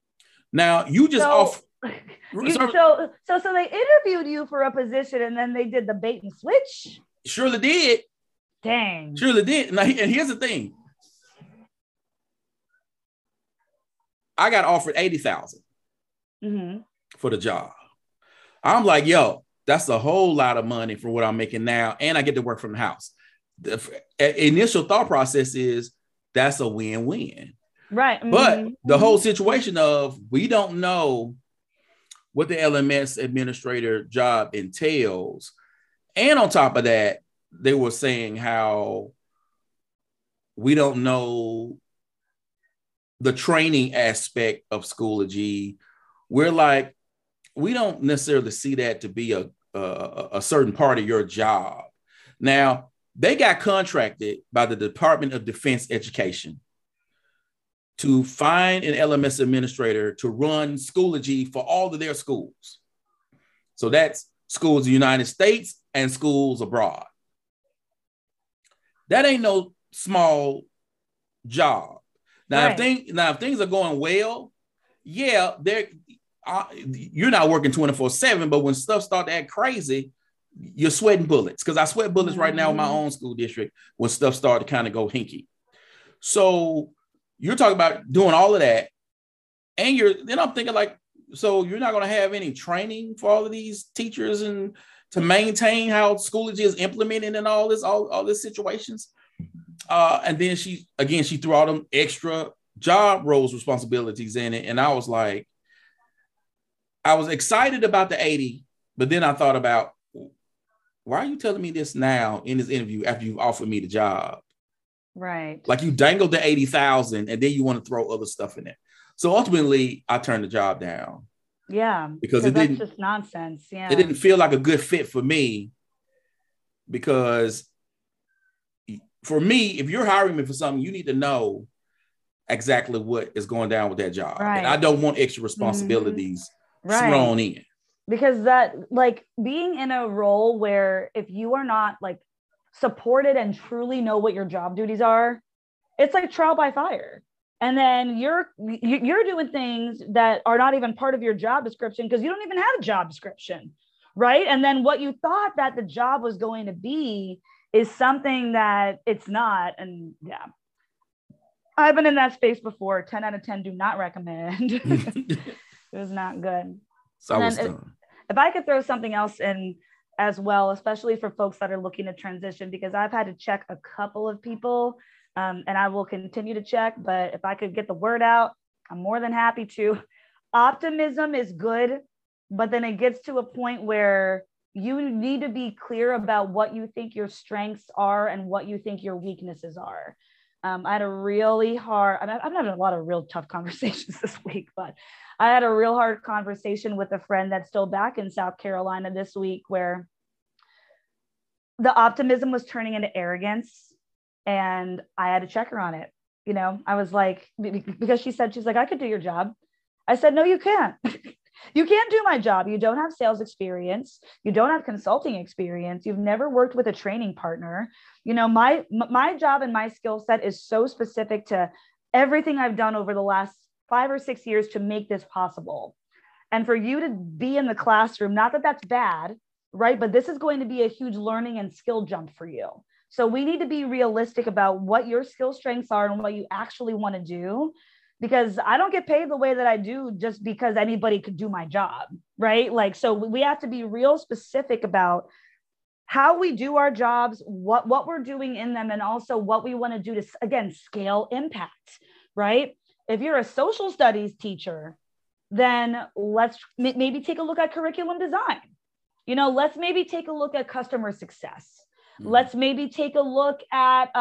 [SPEAKER 1] Now you just off.
[SPEAKER 2] So they interviewed you for a position and then they did the bait and switch.
[SPEAKER 1] Surely did.
[SPEAKER 2] Dang.
[SPEAKER 1] Surely did. Now, and here's the thing. I got offered $80,000 for the job. I'm like, yo, that's a whole lot of money for what I'm making now, and I get to work from the house. The initial thought process is that's a win-win.
[SPEAKER 2] Right.
[SPEAKER 1] But the whole situation of we don't know what the LMS administrator job entails. And on top of that, they were saying how we don't know the training aspect of Schoology. We're like, we don't necessarily see that to be a certain part of your job. Now, they got contracted by the Department of Defense Education to find an LMS administrator to run Schoology for all of their schools. So that's schools in the United States and schools abroad. That ain't no small job. Now, right. if things are going well, yeah, you're not working 24/7, but when stuff starts to act crazy, you're sweating bullets. Because I sweat bullets right now in my own school district when stuff started to kind of go hinky. So you're talking about doing all of that, and then I'm thinking like, so you're not going to have any training for all of these teachers and to maintain how Schoology is implemented in all this situations. And then she threw all them extra job roles responsibilities in it. And I was like, I was excited about the 80, but then I thought about, why are you telling me this now in this interview after you've offered me the job?
[SPEAKER 2] Right.
[SPEAKER 1] Like you dangled the 80,000 and then you want to throw other stuff in there. So ultimately I turned the job down.
[SPEAKER 2] Yeah.
[SPEAKER 1] Because
[SPEAKER 2] that's just nonsense. Yeah.
[SPEAKER 1] It didn't feel like a good fit for me, because for me, if you're hiring me for something, you need to know exactly what is going down with that job. Right. And I don't want extra responsibilities thrown in.
[SPEAKER 2] Because that, like, being in a role where if you are not like supported and truly know what your job duties are, it's like trial by fire. And then you're doing things that are not even part of your job description because you don't even have a job description, right? And then what you thought that the job was going to be is something that it's not. And yeah, I've been in that space before. 10 out of 10 do not recommend. It was not good.
[SPEAKER 1] So
[SPEAKER 2] if I could throw something else in as well, especially for folks that are looking to transition, because I've had to check a couple of people and I will continue to check, but if I could get the word out, I'm more than happy to. Optimism is good, but then it gets to a point where you need to be clear about what you think your strengths are and what you think your weaknesses are. I had a really hard, I'm having a lot of real tough conversations this week, but I had a real hard conversation with a friend that's still back in South Carolina this week, where the optimism was turning into arrogance. And I had to check her on it. You know, I was like, because she's like, I could do your job. I said, no, you can't. You can't do my job. You don't have sales experience. You don't have consulting experience. You've never worked with a training partner. You know, my job and my skill set is so specific to everything I've done over the last 5 or 6 years to make this possible. And for you to be in the classroom, not that that's bad, right? But this is going to be a huge learning and skill jump for you. So we need to be realistic about what your skill strengths are and what you actually want to do, because I don't get paid the way that I do just because anybody could do my job, right? Like, so we have to be real specific about how we do our jobs, what we're doing in them, and also what we want to do to, again, scale impact, right? If you're a social studies teacher, then let's maybe take a look at curriculum design. You know, let's maybe take a look at customer success. Let's maybe take a look at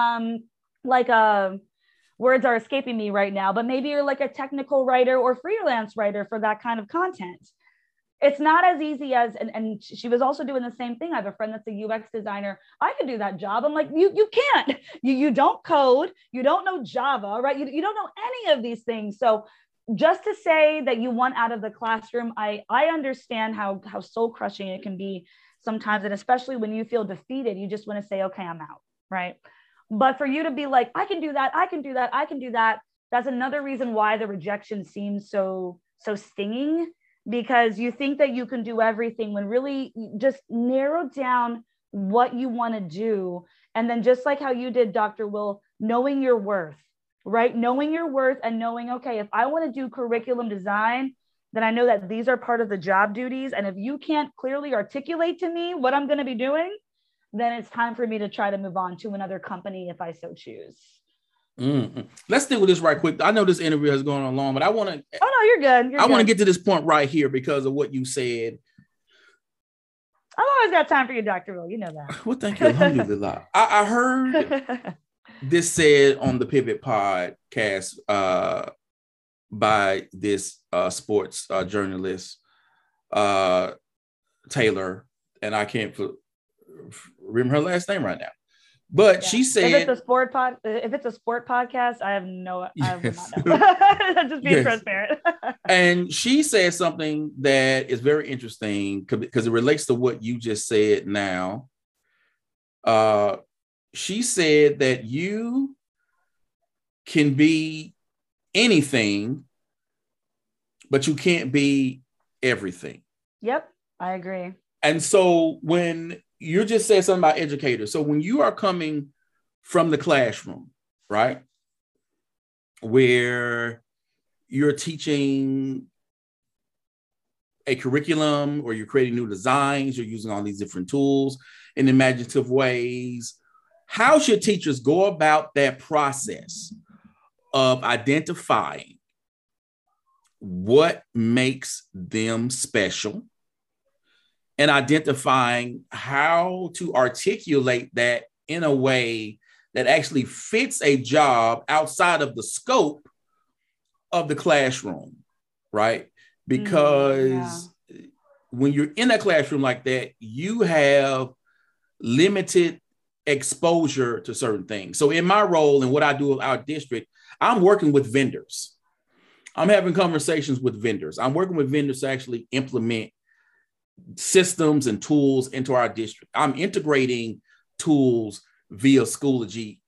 [SPEAKER 2] words are escaping me right now, but maybe you're like a technical writer or freelance writer for that kind of content. It's not as easy as, and she was also doing the same thing. I have a friend that's a UX designer. I can do that job. I'm like, you can't, you don't code, you don't know Java, right? You don't know any of these things. So just to say that you want out of the classroom, I understand how soul crushing it can be sometimes. And especially when you feel defeated, you just want to say, okay, I'm out, right? But for you to be like, I can do that, I can do that, I can do that. That's another reason why the rejection seems so so stinging, because you think that you can do everything when really just narrow down what you want to do. And then just like how you did, Dr. Will, knowing your worth, right? Knowing your worth and knowing, okay, if I want to do curriculum design, then I know that these are part of the job duties. And if you can't clearly articulate to me what I'm going to be doing, then it's time for me to try to move on to another company if I so choose.
[SPEAKER 1] Mm-hmm. Let's stick with this right quick. I know this interview has gone on long, but I want to.
[SPEAKER 2] Oh no, you're good.
[SPEAKER 1] I want to get to this point right here because of what you said.
[SPEAKER 2] I've always got time for you, Dr. Will. You know that.
[SPEAKER 1] Well, thank you. Alhamdulillah. I heard this said on the Pivot podcast by this sports journalist, Taylor, and I can't remember her last name right now. But she said,
[SPEAKER 2] if it's a sport podcast, I would not know. Just being transparent.
[SPEAKER 1] And she said something that is very interesting because it relates to what you just said now. She said that you can be anything, but you can't be everything.
[SPEAKER 2] Yep, I agree.
[SPEAKER 1] And so when you just said something about educators. So when you are coming from the classroom, right, where you're teaching a curriculum or you're creating new designs, you're using all these different tools in imaginative ways, how should teachers go about that process of identifying what makes them special and identifying how to articulate that in a way that actually fits a job outside of the scope of the classroom, right? Because when you're in a classroom like that, you have limited exposure to certain things. So in my role and what I do with our district, I'm working with vendors. I'm having conversations with vendors. I'm working with vendors to actually implement systems and tools into our district. I'm integrating tools via Schoology,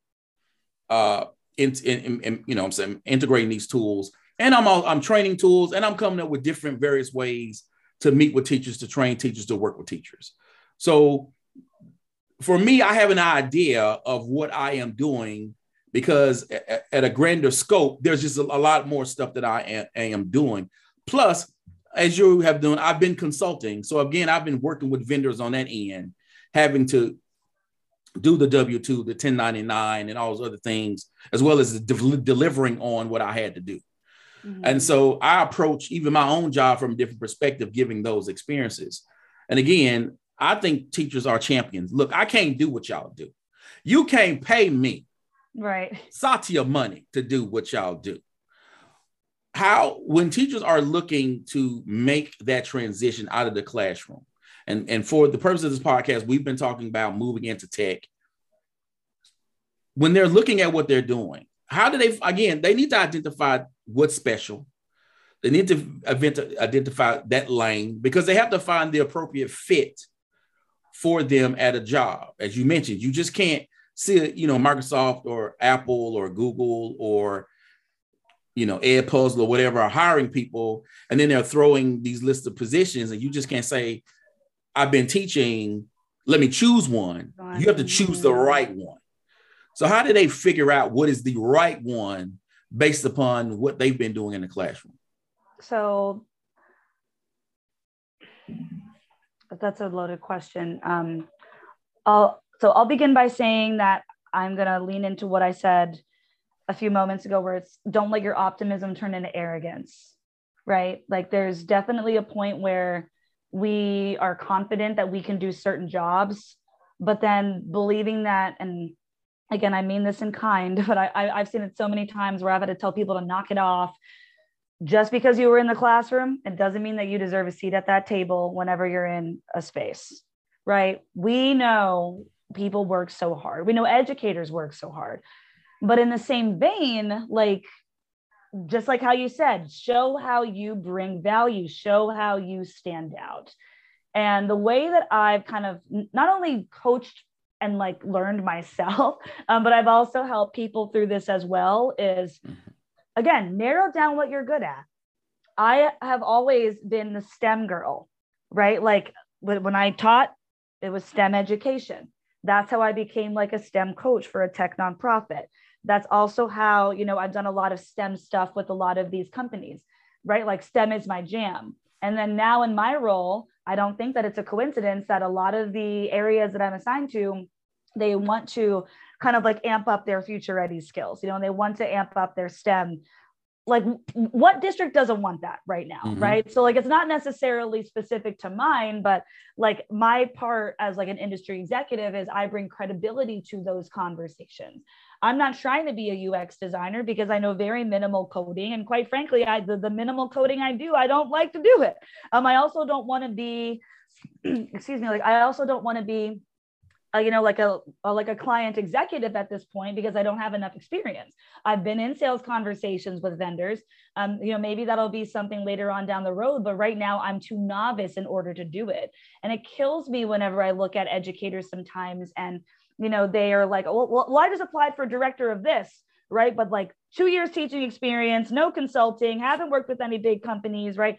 [SPEAKER 1] I'm saying integrating these tools, and I'm training tools, and I'm coming up with different various ways to meet with teachers, to train teachers, to work with teachers. So for me, I have an idea of what I am doing because at a grander scope, there's just a lot more stuff that I am doing. Plus, as you have done, I've been consulting. So again, I've been working with vendors on that end, having to do the W-2, the 1099 and all those other things, as well as delivering on what I had to do. Mm-hmm. And so I approach even my own job from a different perspective, giving those experiences. And again, I think teachers are champions. Look, I can't do what y'all do. You can't pay me,
[SPEAKER 2] right,
[SPEAKER 1] Satya money to do what y'all do. When teachers are looking to make that transition out of the classroom, and for the purpose of this podcast, we've been talking about moving into tech. When they're looking at what they're doing, how do they need to identify what's special. They need to identify that lane because they have to find the appropriate fit for them at a job. As you mentioned, you just can't see, Microsoft or Apple or Google or Edpuzzle or whatever are hiring people, and then they're throwing these lists of positions, and you just can't say, I've been teaching, let me choose one. You have to choose the right one. So how do they figure out what is the right one based upon what they've been doing in the classroom?
[SPEAKER 2] So that's a loaded question. I'll begin by saying that I'm going to lean into what I said a few moments ago, where it's don't let your optimism turn into arrogance, right? Like there's definitely a point where we are confident that we can do certain jobs, but then believing that, and again, I mean this in kind, but I've seen it so many times where I've had to tell people to knock it off. Just because you were in the classroom, it doesn't mean that you deserve a seat at that table whenever you're in a space, right? We know people work so hard. We know educators work so hard. But in the same vein, like, just like how you said, show how you bring value, show how you stand out. And the way that I've kind of not only coached and like learned myself, but I've also helped people through this as well is, again, narrow down what you're good at. I have always been the STEM girl, right? Like when I taught, it was STEM education. That's how I became like a STEM coach for a tech nonprofit. That's also how, I've done a lot of STEM stuff with a lot of these companies, right? Like STEM is my jam. And then now in my role, I don't think that it's a coincidence that a lot of the areas that I'm assigned to, they want to kind of like amp up their future ready skills, and they want to amp up their STEM. Like what district doesn't want that right now,
[SPEAKER 1] Mm-hmm.
[SPEAKER 2] right? So like it's not necessarily specific to mine, but like my part as like an industry executive is I bring credibility to those conversations. I'm not trying to be a UX designer because I know very minimal coding, and quite frankly, the minimal coding I do, I don't like to do it. I also don't want to be excuse me, like I also don't want to be like a client executive at this point because I don't have enough experience. I've been in sales conversations with vendors. Maybe that'll be something later on down the road, but right now I'm too novice in order to do it. And it kills me whenever I look at educators sometimes and, they are like, well, I just applied for director of this, right? But like 2 years teaching experience, no consulting, haven't worked with any big companies, right?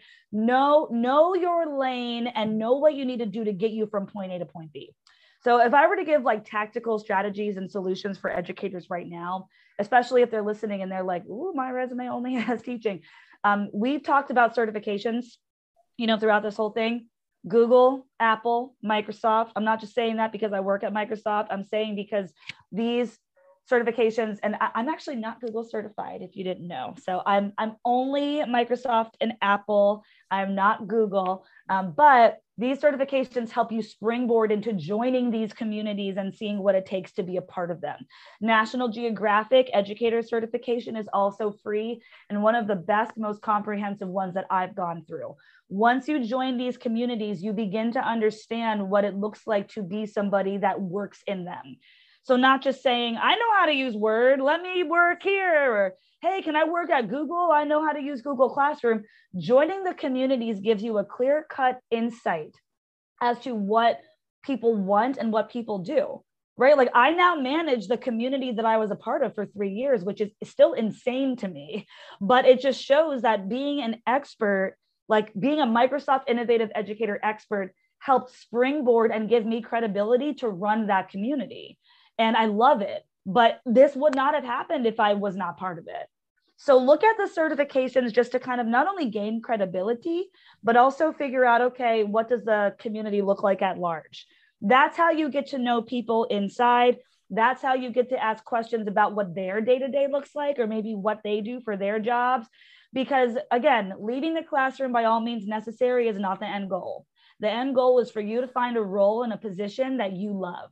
[SPEAKER 2] Know your lane and know what you need to do to get you from point A to point B. So if I were to give like tactical strategies and solutions for educators right now, especially if they're listening and they're like, ooh, my resume only has teaching. We've talked about certifications, throughout this whole thing. Google, Apple, Microsoft. I'm not just saying that because I work at Microsoft. I'm saying because these certifications, and I'm actually not Google certified, if you didn't know. So I'm only Microsoft and Apple. I'm not Google, but these certifications help you springboard into joining these communities and seeing what it takes to be a part of them. National Geographic Educator Certification is also free and one of the best, most comprehensive ones that I've gone through. Once you join these communities, you begin to understand what it looks like to be somebody that works in them. So not just saying, I know how to use Word, let me work here, or hey, can I work at Google? I know how to use Google Classroom. Joining the communities gives you a clear-cut insight as to what people want and what people do, right? Like I now manage the community that I was a part of for 3 years, which is still insane to me, but it just shows that being an expert, like being a Microsoft Innovative Educator expert, helped springboard and give me credibility to run that community. And I love it, but this would not have happened if I was not part of it. So look at the certifications just to kind of not only gain credibility, but also figure out, okay, what does the community look like at large? That's how you get to know people inside. That's how you get to ask questions about what their day-to-day looks like, or maybe what they do for their jobs. Because again, leaving the classroom by all means necessary is not the end goal. The end goal is for you to find a role in a position that you love.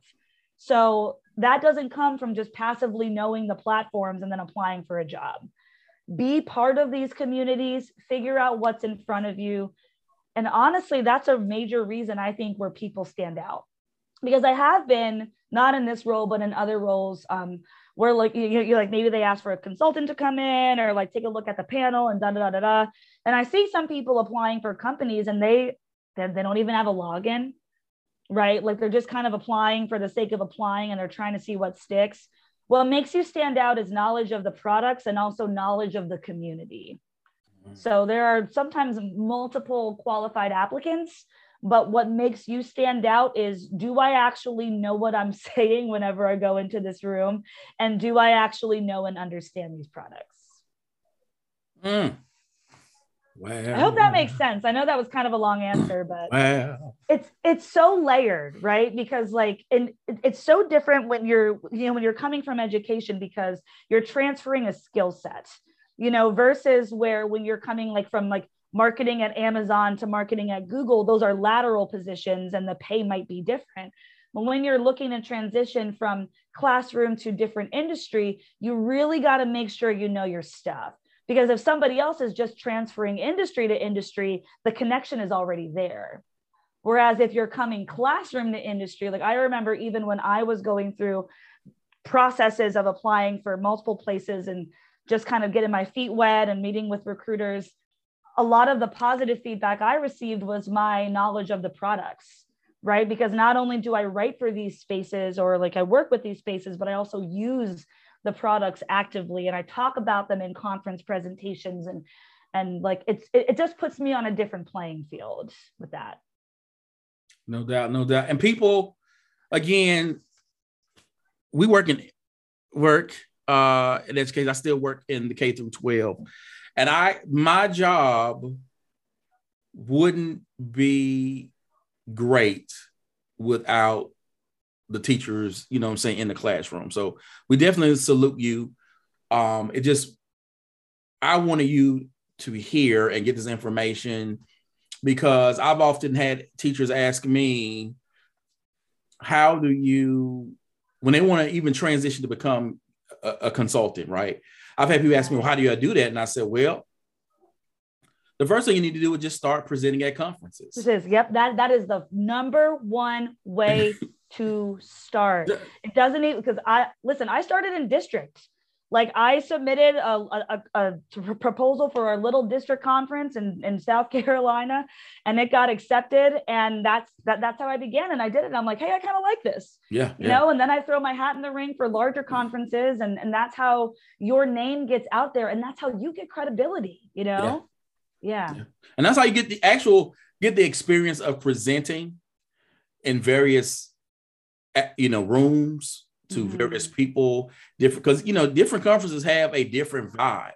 [SPEAKER 2] So that doesn't come from just passively knowing the platforms and then applying for a job. Be part of these communities, figure out what's in front of you. And honestly, that's a major reason I think where people stand out. Because I have been, not in this role, but in other roles, where like you like maybe they ask for a consultant to come in or like take a look at the panel and da da da da. And I see some people applying for companies and they don't even have a login. Right? Like they're just kind of applying for the sake of applying and they're trying to see what sticks. What makes you stand out is knowledge of the products and also knowledge of the community. So there are sometimes multiple qualified applicants, but what makes you stand out is, do I actually know what I'm saying whenever I go into this room? And do I actually know and understand these products? Well, I hope that makes sense. I know that was kind of a long answer, but it's so layered, right? Because like, and it's so different when you're coming from education, because you're transferring a skill set, versus where when you're coming like from like marketing at Amazon to marketing at Google, those are lateral positions and the pay might be different. But when you're looking to transition from classroom to different industry, you really got to make sure you know your stuff. Because if somebody else is just transferring industry to industry, the connection is already there. Whereas if you're coming classroom to industry, like I remember even when I was going through processes of applying for multiple places and just kind of getting my feet wet and meeting with recruiters, a lot of the positive feedback I received was my knowledge of the products, right? Because not only do I write for these spaces or like I work with these spaces, but I also use the products actively and I talk about them in conference presentations. And And like, it just puts me on a different playing field with that.
[SPEAKER 1] No doubt, no doubt. And people, again, we work in education. I still work in the K through 12. And my job wouldn't be great without the teachers, you know what I'm saying, in the classroom. So we definitely salute you. I wanted you to hear and get this information because I've often had teachers ask me, how do you, when they want to even transition to become a consultant, right? I've had people ask me, well, how do you do that? And I said, well, the first thing you need to do is just start presenting at conferences.
[SPEAKER 2] That is the number one way to start. It doesn't need, because I started in district. Like I submitted a proposal for our little district conference in South Carolina, and it got accepted. And that's how I began. And I did it. And I'm like, hey, I kind of like this.
[SPEAKER 1] Yeah.
[SPEAKER 2] You know, and then I throw my hat in the ring for larger conferences. And that's how your name gets out there. And that's how you get credibility, you know? Yeah.
[SPEAKER 1] And that's how you get the experience of presenting in various, rooms to various people, different, because, different conferences have a different vibe,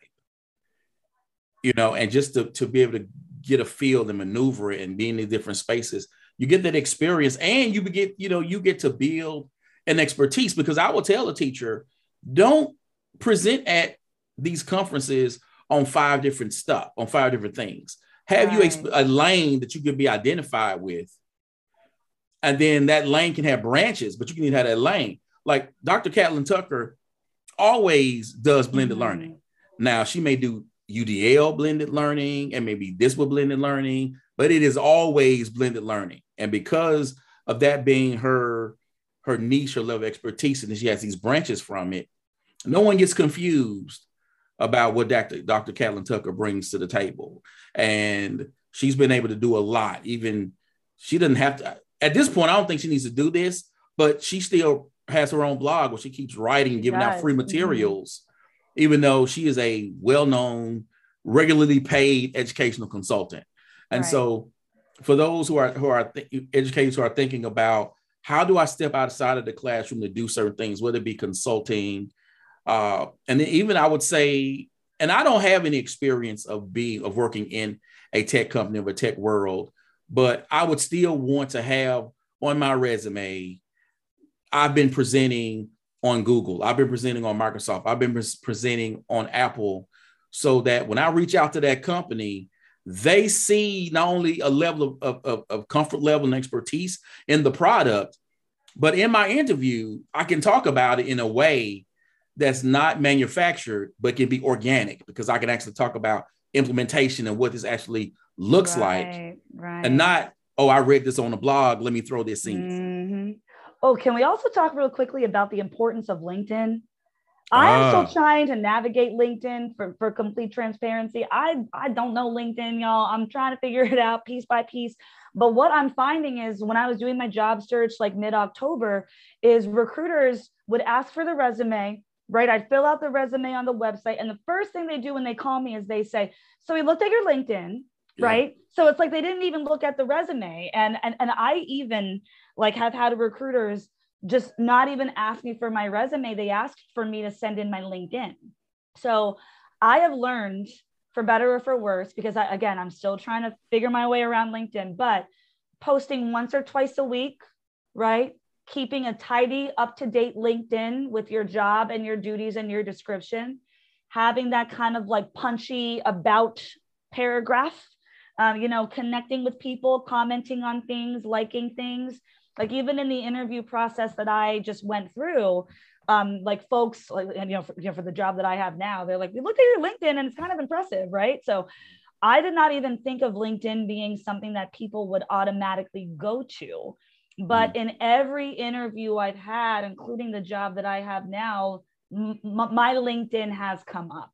[SPEAKER 1] and just to be able to get a feel and maneuver it and be in the different spaces, you get that experience, and you get to build an expertise. Because I will tell a teacher, don't present at these conferences on 5 different things. Have you a lane that you can be identified with, and then that lane can have branches, but you can have that lane. Like Dr. Catlin Tucker always does blended learning. Now she may do UDL blended learning and maybe this with blended learning, but it is always blended learning. And because of that being her niche or level of expertise, and she has these branches from it, no one gets confused about what Dr. Catlin Tucker brings to the table. And she's been able to do a lot. Even she doesn't have to, at this point, I don't think she needs to do this, but she still has her own blog where she keeps writing, giving out free materials, even though she is a well-known, regularly paid educational consultant. And so for those who are educators who are thinking about, how do I step outside of the classroom to do certain things, whether it be consulting, and then even I would say, and I don't have any experience of working in a tech company or a tech world, but I would still want to have on my resume, I've been presenting on Google, I've been presenting on Microsoft, I've been presenting on Apple, so that when I reach out to that company, they see not only a level of comfort level and expertise in the product, but in my interview, I can talk about it in a way that's not manufactured, but can be organic, because I can actually talk about implementation and what this actually looks like, and not, oh, I read this on a blog, let me throw this in.
[SPEAKER 2] Oh, can we also talk real quickly about the importance of LinkedIn? I am still trying to navigate LinkedIn for complete transparency. I don't know LinkedIn, y'all. I'm trying to figure it out piece by piece. But what I'm finding is, when I was doing my job search like mid-October, is recruiters would ask for the resume, right? I'd fill out the resume on the website. And the first thing they do when they call me is they say, so we looked at your LinkedIn, right? So it's like they didn't even look at the resume. And I even like have had recruiters just not even ask me for my resume. They asked for me to send in my LinkedIn. So I have learned, for better or for worse, because I'm still trying to figure my way around LinkedIn, but posting once or twice a week, right? Keeping a tidy, up-to-date LinkedIn with your job and your duties and your description, having that kind of like punchy about paragraph, connecting with people, commenting on things, liking things. Like even in the interview process that I just went through, like folks, like, for the job that I have now, they're like, we looked at your LinkedIn and it's kind of impressive, right? So I did not even think of LinkedIn being something that people would automatically go to. But in every interview I've had, including the job that I have now, my LinkedIn has come up.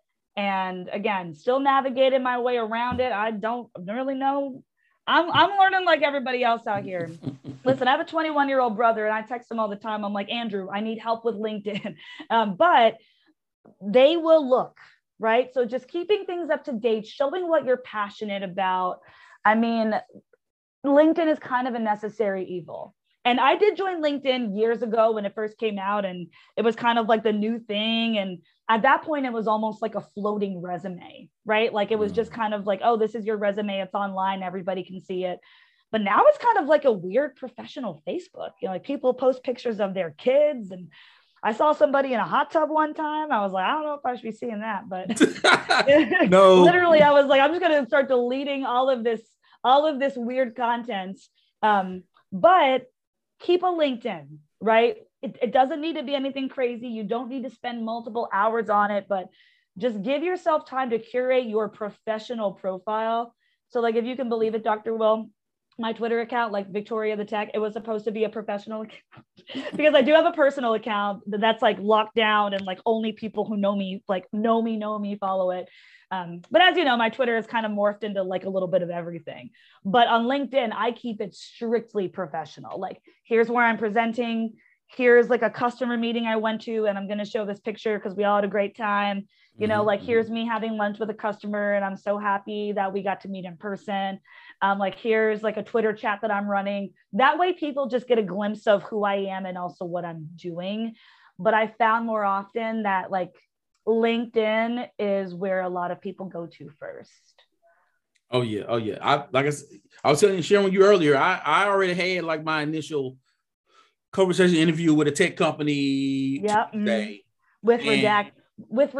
[SPEAKER 2] And again, still navigating my way around it. I don't really know. I'm learning like everybody else out here. Listen, I have a 21-year-old brother, and I text him all the time. I'm like, Andrew, I need help with LinkedIn. But they will look, right? So just keeping things up to date, showing what you're passionate about. I mean, LinkedIn is kind of a necessary evil. And I did join LinkedIn years ago when it first came out, and it was kind of like the new thing. And at that point, it was almost like a floating resume, right? Like it was just kind of like, oh, this is your resume. It's online. Everybody can see it. But now it's kind of like a weird professional Facebook. You know, like people post pictures of their kids. And I saw somebody in a hot tub one time. I was like, I don't know if I should be seeing that, but
[SPEAKER 1] No,
[SPEAKER 2] literally I was like, I'm just going to start deleting all of this weird content. But keep a LinkedIn, right? It doesn't need to be anything crazy. You don't need to spend multiple hours on it, but just give yourself time to curate your professional profile. So like, if you can believe it, Dr. Will, my Twitter account, like Victoria the Tech, it was supposed to be a professional account because I do have a personal account that's like locked down and like only people who know me, like know me, follow it. But as you know, my Twitter has kind of morphed into like a little bit of everything. But on LinkedIn, I keep it strictly professional. Like, here's where I'm presenting. Here's like a customer meeting I went to, and I'm going to show this picture because we all had a great time. You know, like here's me having lunch with a customer, and I'm so happy that we got to meet in person. Like here's like a Twitter chat that I'm running. That way people just get a glimpse of who I am and also what I'm doing. But I found more often that like LinkedIn is where a lot of people go to first.
[SPEAKER 1] Oh yeah. I was sharing with you earlier. I already had like my initial conversation interview with a tech company today.
[SPEAKER 2] With redacted. With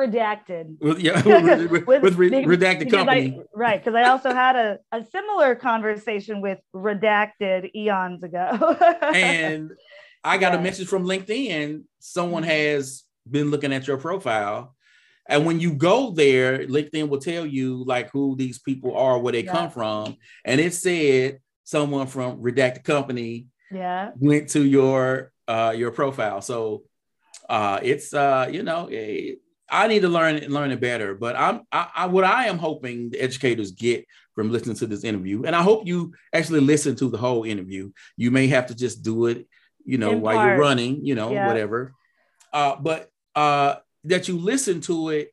[SPEAKER 1] redacted company.
[SPEAKER 2] Because I also had a similar conversation with redacted eons ago.
[SPEAKER 1] And I got a message from LinkedIn. Someone has been looking at your profile. And when you go there, LinkedIn will tell you like who these people are, where they come from. And it said someone from redacted company went to your profile. So it's I need to learn it better. But what I am hoping the educators get from listening to this interview, and I hope you actually listen to the whole interview. You may have to just do it, while you're running, whatever. But that you listen to it,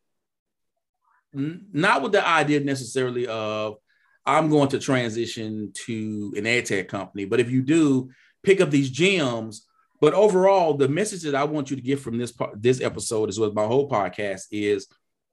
[SPEAKER 1] not with the idea necessarily of I'm going to transition to an ed tech company, but if you do, pick up these gems. But overall, the message that I want you to get from this episode, as well as my whole podcast, is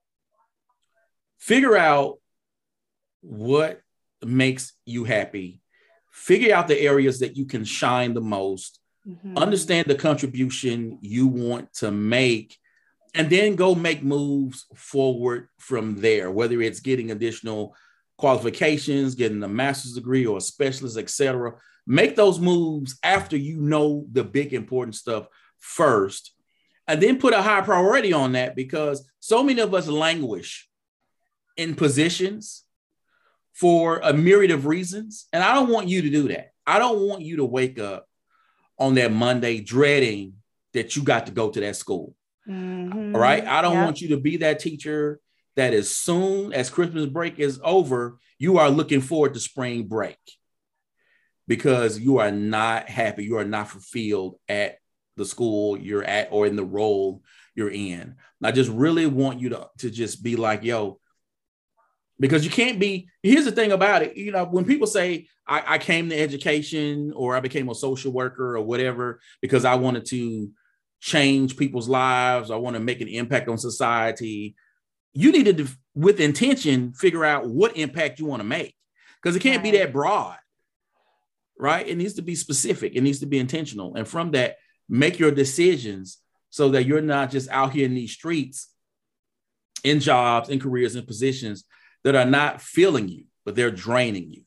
[SPEAKER 1] figure out what makes you happy. Figure out the areas that you can shine the most. Understand the contribution you want to make, and then go make moves forward from there, whether it's getting additional qualifications, getting a master's degree or a specialist, etc. Make those moves after you know the big important stuff first, and then put a high priority on that, because so many of us languish in positions for a myriad of reasons. And I don't want you to do that. I don't want you to wake up on that Monday dreading that you got to go to that school. All right. I don't want you to be that teacher that as soon as Christmas break is over, you are looking forward to spring break because you are not happy. You are not fulfilled at the school you're at or in the role you're in. I just really want you to just be like, yo, because you can't be. Here's the thing about it. When people say I came to education or I became a social worker or whatever, because I wanted to change people's lives, I want to make an impact on society. You need to, with intention, figure out what impact you want to make, because it can't be that broad, right? It needs to be specific. It needs to be intentional. And from that, make your decisions so that you're not just out here in these streets, in jobs, in careers, in positions that are not filling you, but they're draining you.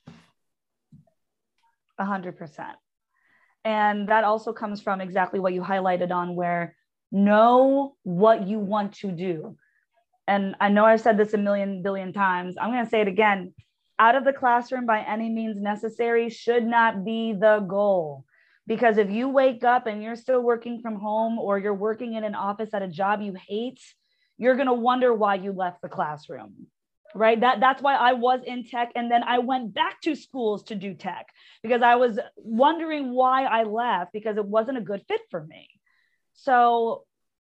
[SPEAKER 2] 100%. And that also comes from exactly what you highlighted on, where know what you want to do. And I know I've said this a million billion times. I'm going to say it again. Out of the classroom by any means necessary should not be the goal. Because if you wake up and you're still working from home, or you're working in an office at a job you hate, you're going to wonder why you left the classroom. Right. That's why I was in tech. And then I went back to schools to do tech, because I was wondering why I left, because it wasn't a good fit for me. So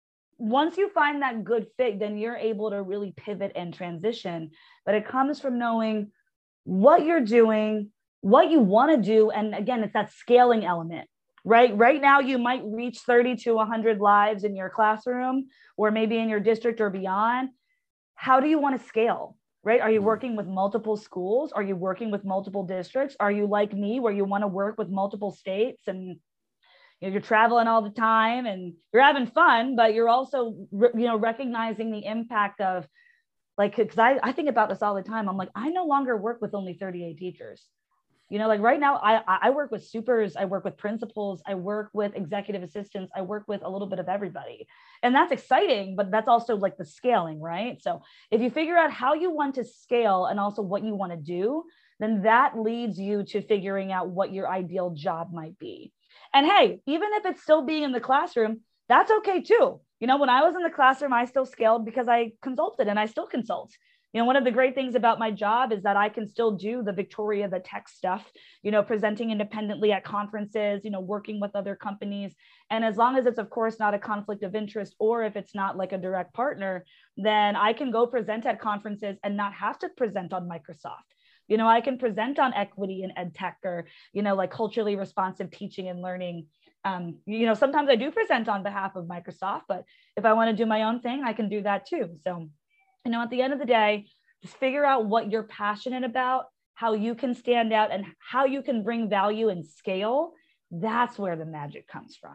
[SPEAKER 2] once you find that good fit, then you're able to really pivot and transition. But it comes from knowing what you're doing, what you want to do. And again, it's that scaling element, right? Right now, you might reach 30 to 100 lives in your classroom or maybe in your district or beyond. How do you want to scale, right? Are you working with multiple schools? Are you working with multiple districts? Are you like me, where you want to work with multiple states and you're traveling all the time and you're having fun, but you're also, recognizing the impact of, like, because I think about this all the time. I'm like, I no longer work with only 38 teachers. Like right now, I work with supers, I work with principals, I work with executive assistants, I work with a little bit of everybody. And that's exciting, but that's also like the scaling, right? So if you figure out how you want to scale and also what you want to do, then that leads you to figuring out what your ideal job might be. And hey, even if it's still being in the classroom, that's okay too. When I was in the classroom, I still scaled because I consulted and I still consult. One of the great things about my job is that I can still do the Victoria the Tech stuff, presenting independently at conferences, working with other companies. And as long as it's, of course, not a conflict of interest, or if it's not like a direct partner, then I can go present at conferences and not have to present on Microsoft. I can present on equity in ed tech or, like culturally responsive teaching and learning. Sometimes I do present on behalf of Microsoft, but if I want to do my own thing, I can do that too. So, at the end of the day, just figure out what you're passionate about, how you can stand out, and how you can bring value and scale. That's where the magic comes from.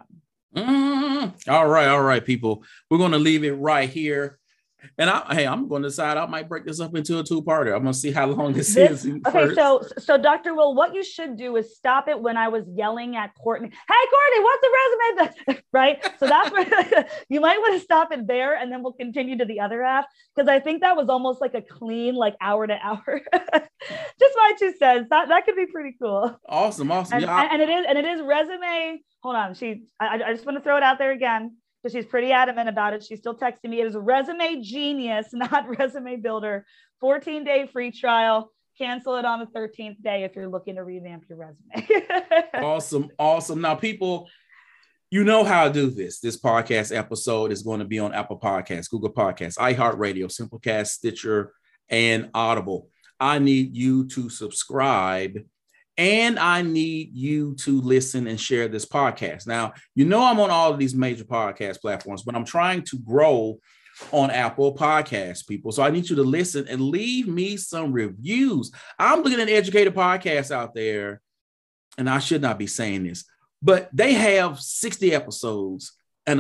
[SPEAKER 1] All right, people. We're going to leave it right here. And I'm going to decide I might break this up into a two-parter. I'm going to see how long this is.
[SPEAKER 2] Okay, so Dr. Will, what you should do is stop it when I was yelling at Courtney. Hey, Courtney, what's the resume? Right? So that's where you might want to stop it there, and then we'll continue to the other half, because I think that was almost like a clean, like hour to hour. Just my 2 cents. That could be pretty cool.
[SPEAKER 1] Awesome.
[SPEAKER 2] And it is resume. Hold on. I just want to throw it out there again, because she's pretty adamant about it. She's still texting me. It is Resume Genius, not Resume Builder. 14-day free trial. Cancel it on the 13th day if you're looking to revamp your resume.
[SPEAKER 1] Awesome. Now, people, you know how I do this. This podcast episode is going to be on Apple Podcasts, Google Podcasts, iHeartRadio, Simplecast, Stitcher, and Audible. I need you to subscribe, and I need you to listen and share this podcast. Now, I'm on all of these major podcast platforms, but I'm trying to grow on Apple Podcasts, people. So I need you to listen and leave me some reviews. I'm looking at educated podcasts out there, and I should not be saying this, but they have 60 episodes and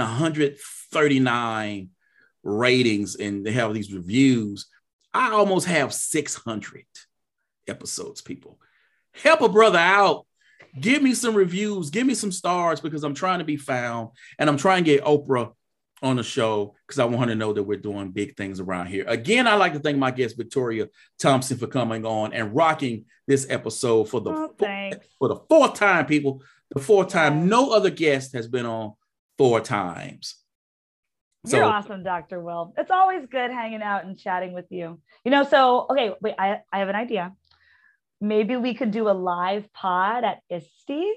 [SPEAKER 1] 139 ratings, and they have these reviews. I almost have 600 episodes, people. Help a brother out. Give me some reviews. Give me some stars, because I'm trying to be found, and I'm trying to get Oprah on the show, because I want her to know that we're doing big things around here. Again, I'd like to thank my guest, Victoria Thompson, for coming on and rocking this episode for the fourth time, people. The fourth time. No other guest has been on 4 times.
[SPEAKER 2] You're awesome, Dr. Will. It's always good hanging out and chatting with you. Okay, wait, I have an idea. Maybe we could do a live pod at ISTE.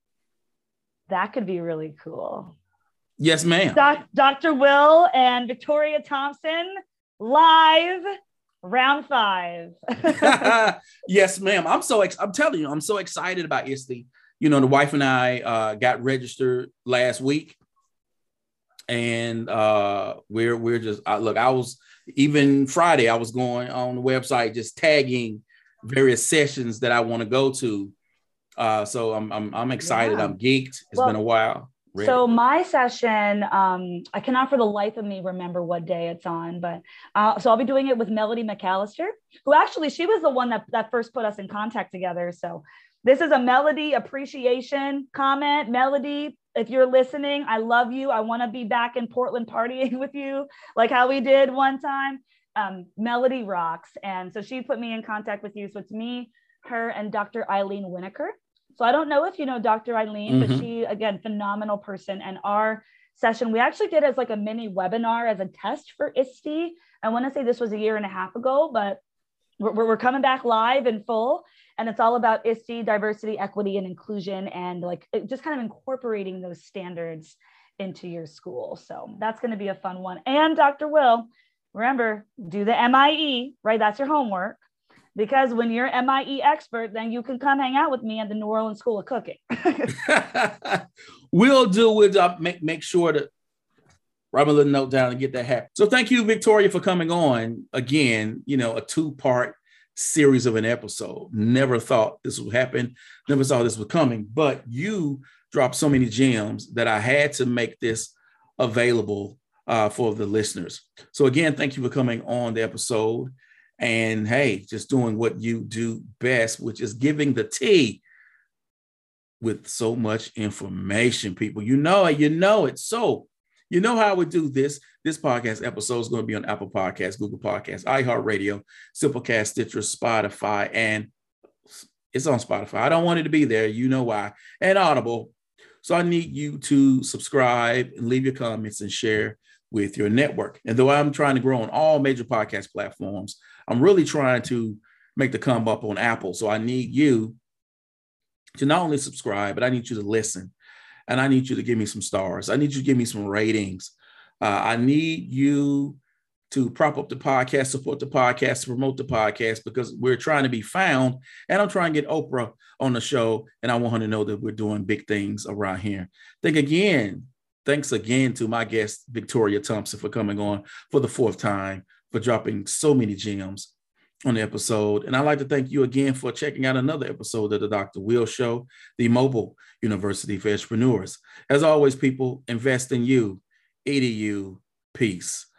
[SPEAKER 2] That could be really cool.
[SPEAKER 1] Yes, ma'am.
[SPEAKER 2] Dr. Will and Victoria Thompson, live, round 5.
[SPEAKER 1] Yes, ma'am. I'm telling you, I'm so excited about ISTE. The wife and I got registered last week, and we're just I was even Friday. I was going on the website just tagging various sessions that I want to go to. So I'm excited. Yeah. I'm geeked. It's been a while. Ready.
[SPEAKER 2] So my session, I cannot for the life of me remember what day it's on, but so I'll be doing it with Melody McAllister, who actually, she was the one that first put us in contact together. So this is a Melody appreciation comment. Melody, if you're listening, I love you. I want to be back in Portland partying with you, like how we did one time. Melody rocks. And so she put me in contact with you. So it's me, her, and Dr. Eileen Winokur. So I don't know if you know Dr. Eileen, but she, again, phenomenal person. And our session, we actually did as like a mini webinar as a test for ISTE. I want to say this was a year and a half ago, but we're coming back live in full. And it's all about ISTE, diversity, equity, and inclusion, and like just kind of incorporating those standards into your school. So that's going to be a fun one. And Dr. Will, remember, do the MIE, right? That's your homework. Because when you're MIE expert, then you can come hang out with me at the New Orleans School of Cooking.
[SPEAKER 1] We'll do it. Make sure to write a little note down and get that happen. So thank you, Victoria, for coming on. Again, a 2-part series of an episode. Never thought this would happen. Never saw this was coming. But you dropped so many gems that I had to make this available for the listeners. So again, thank you for coming on the episode. And hey, just doing what you do best, which is giving the tea with so much information, people. You know it. So you know how I would do this. This podcast episode is going to be on Apple Podcasts, Google Podcasts, iHeartRadio, Simplecast, Stitcher, Spotify, and it's on Spotify. I don't want it to be there. You know why. And Audible. So I need you to subscribe and leave your comments and share with your network. And though I'm trying to grow on all major podcast platforms, I'm really trying to make the come up on Apple. So I need you to not only subscribe, but I need you to listen. And I need you to give me some stars. I need you to give me some ratings. I need you to prop up the podcast, support the podcast, promote the podcast, because we're trying to be found. And I'm trying to get Oprah on the show. And I want her to know that we're doing big things around here. Thanks again to my guest, Victoria Thompson, for coming on for the 4th time, for dropping so many gems on the episode. And I'd like to thank you again for checking out another episode of the Dr. Will Show, the mobile university for entrepreneurs. As always, people, invest in you. EDU. Peace.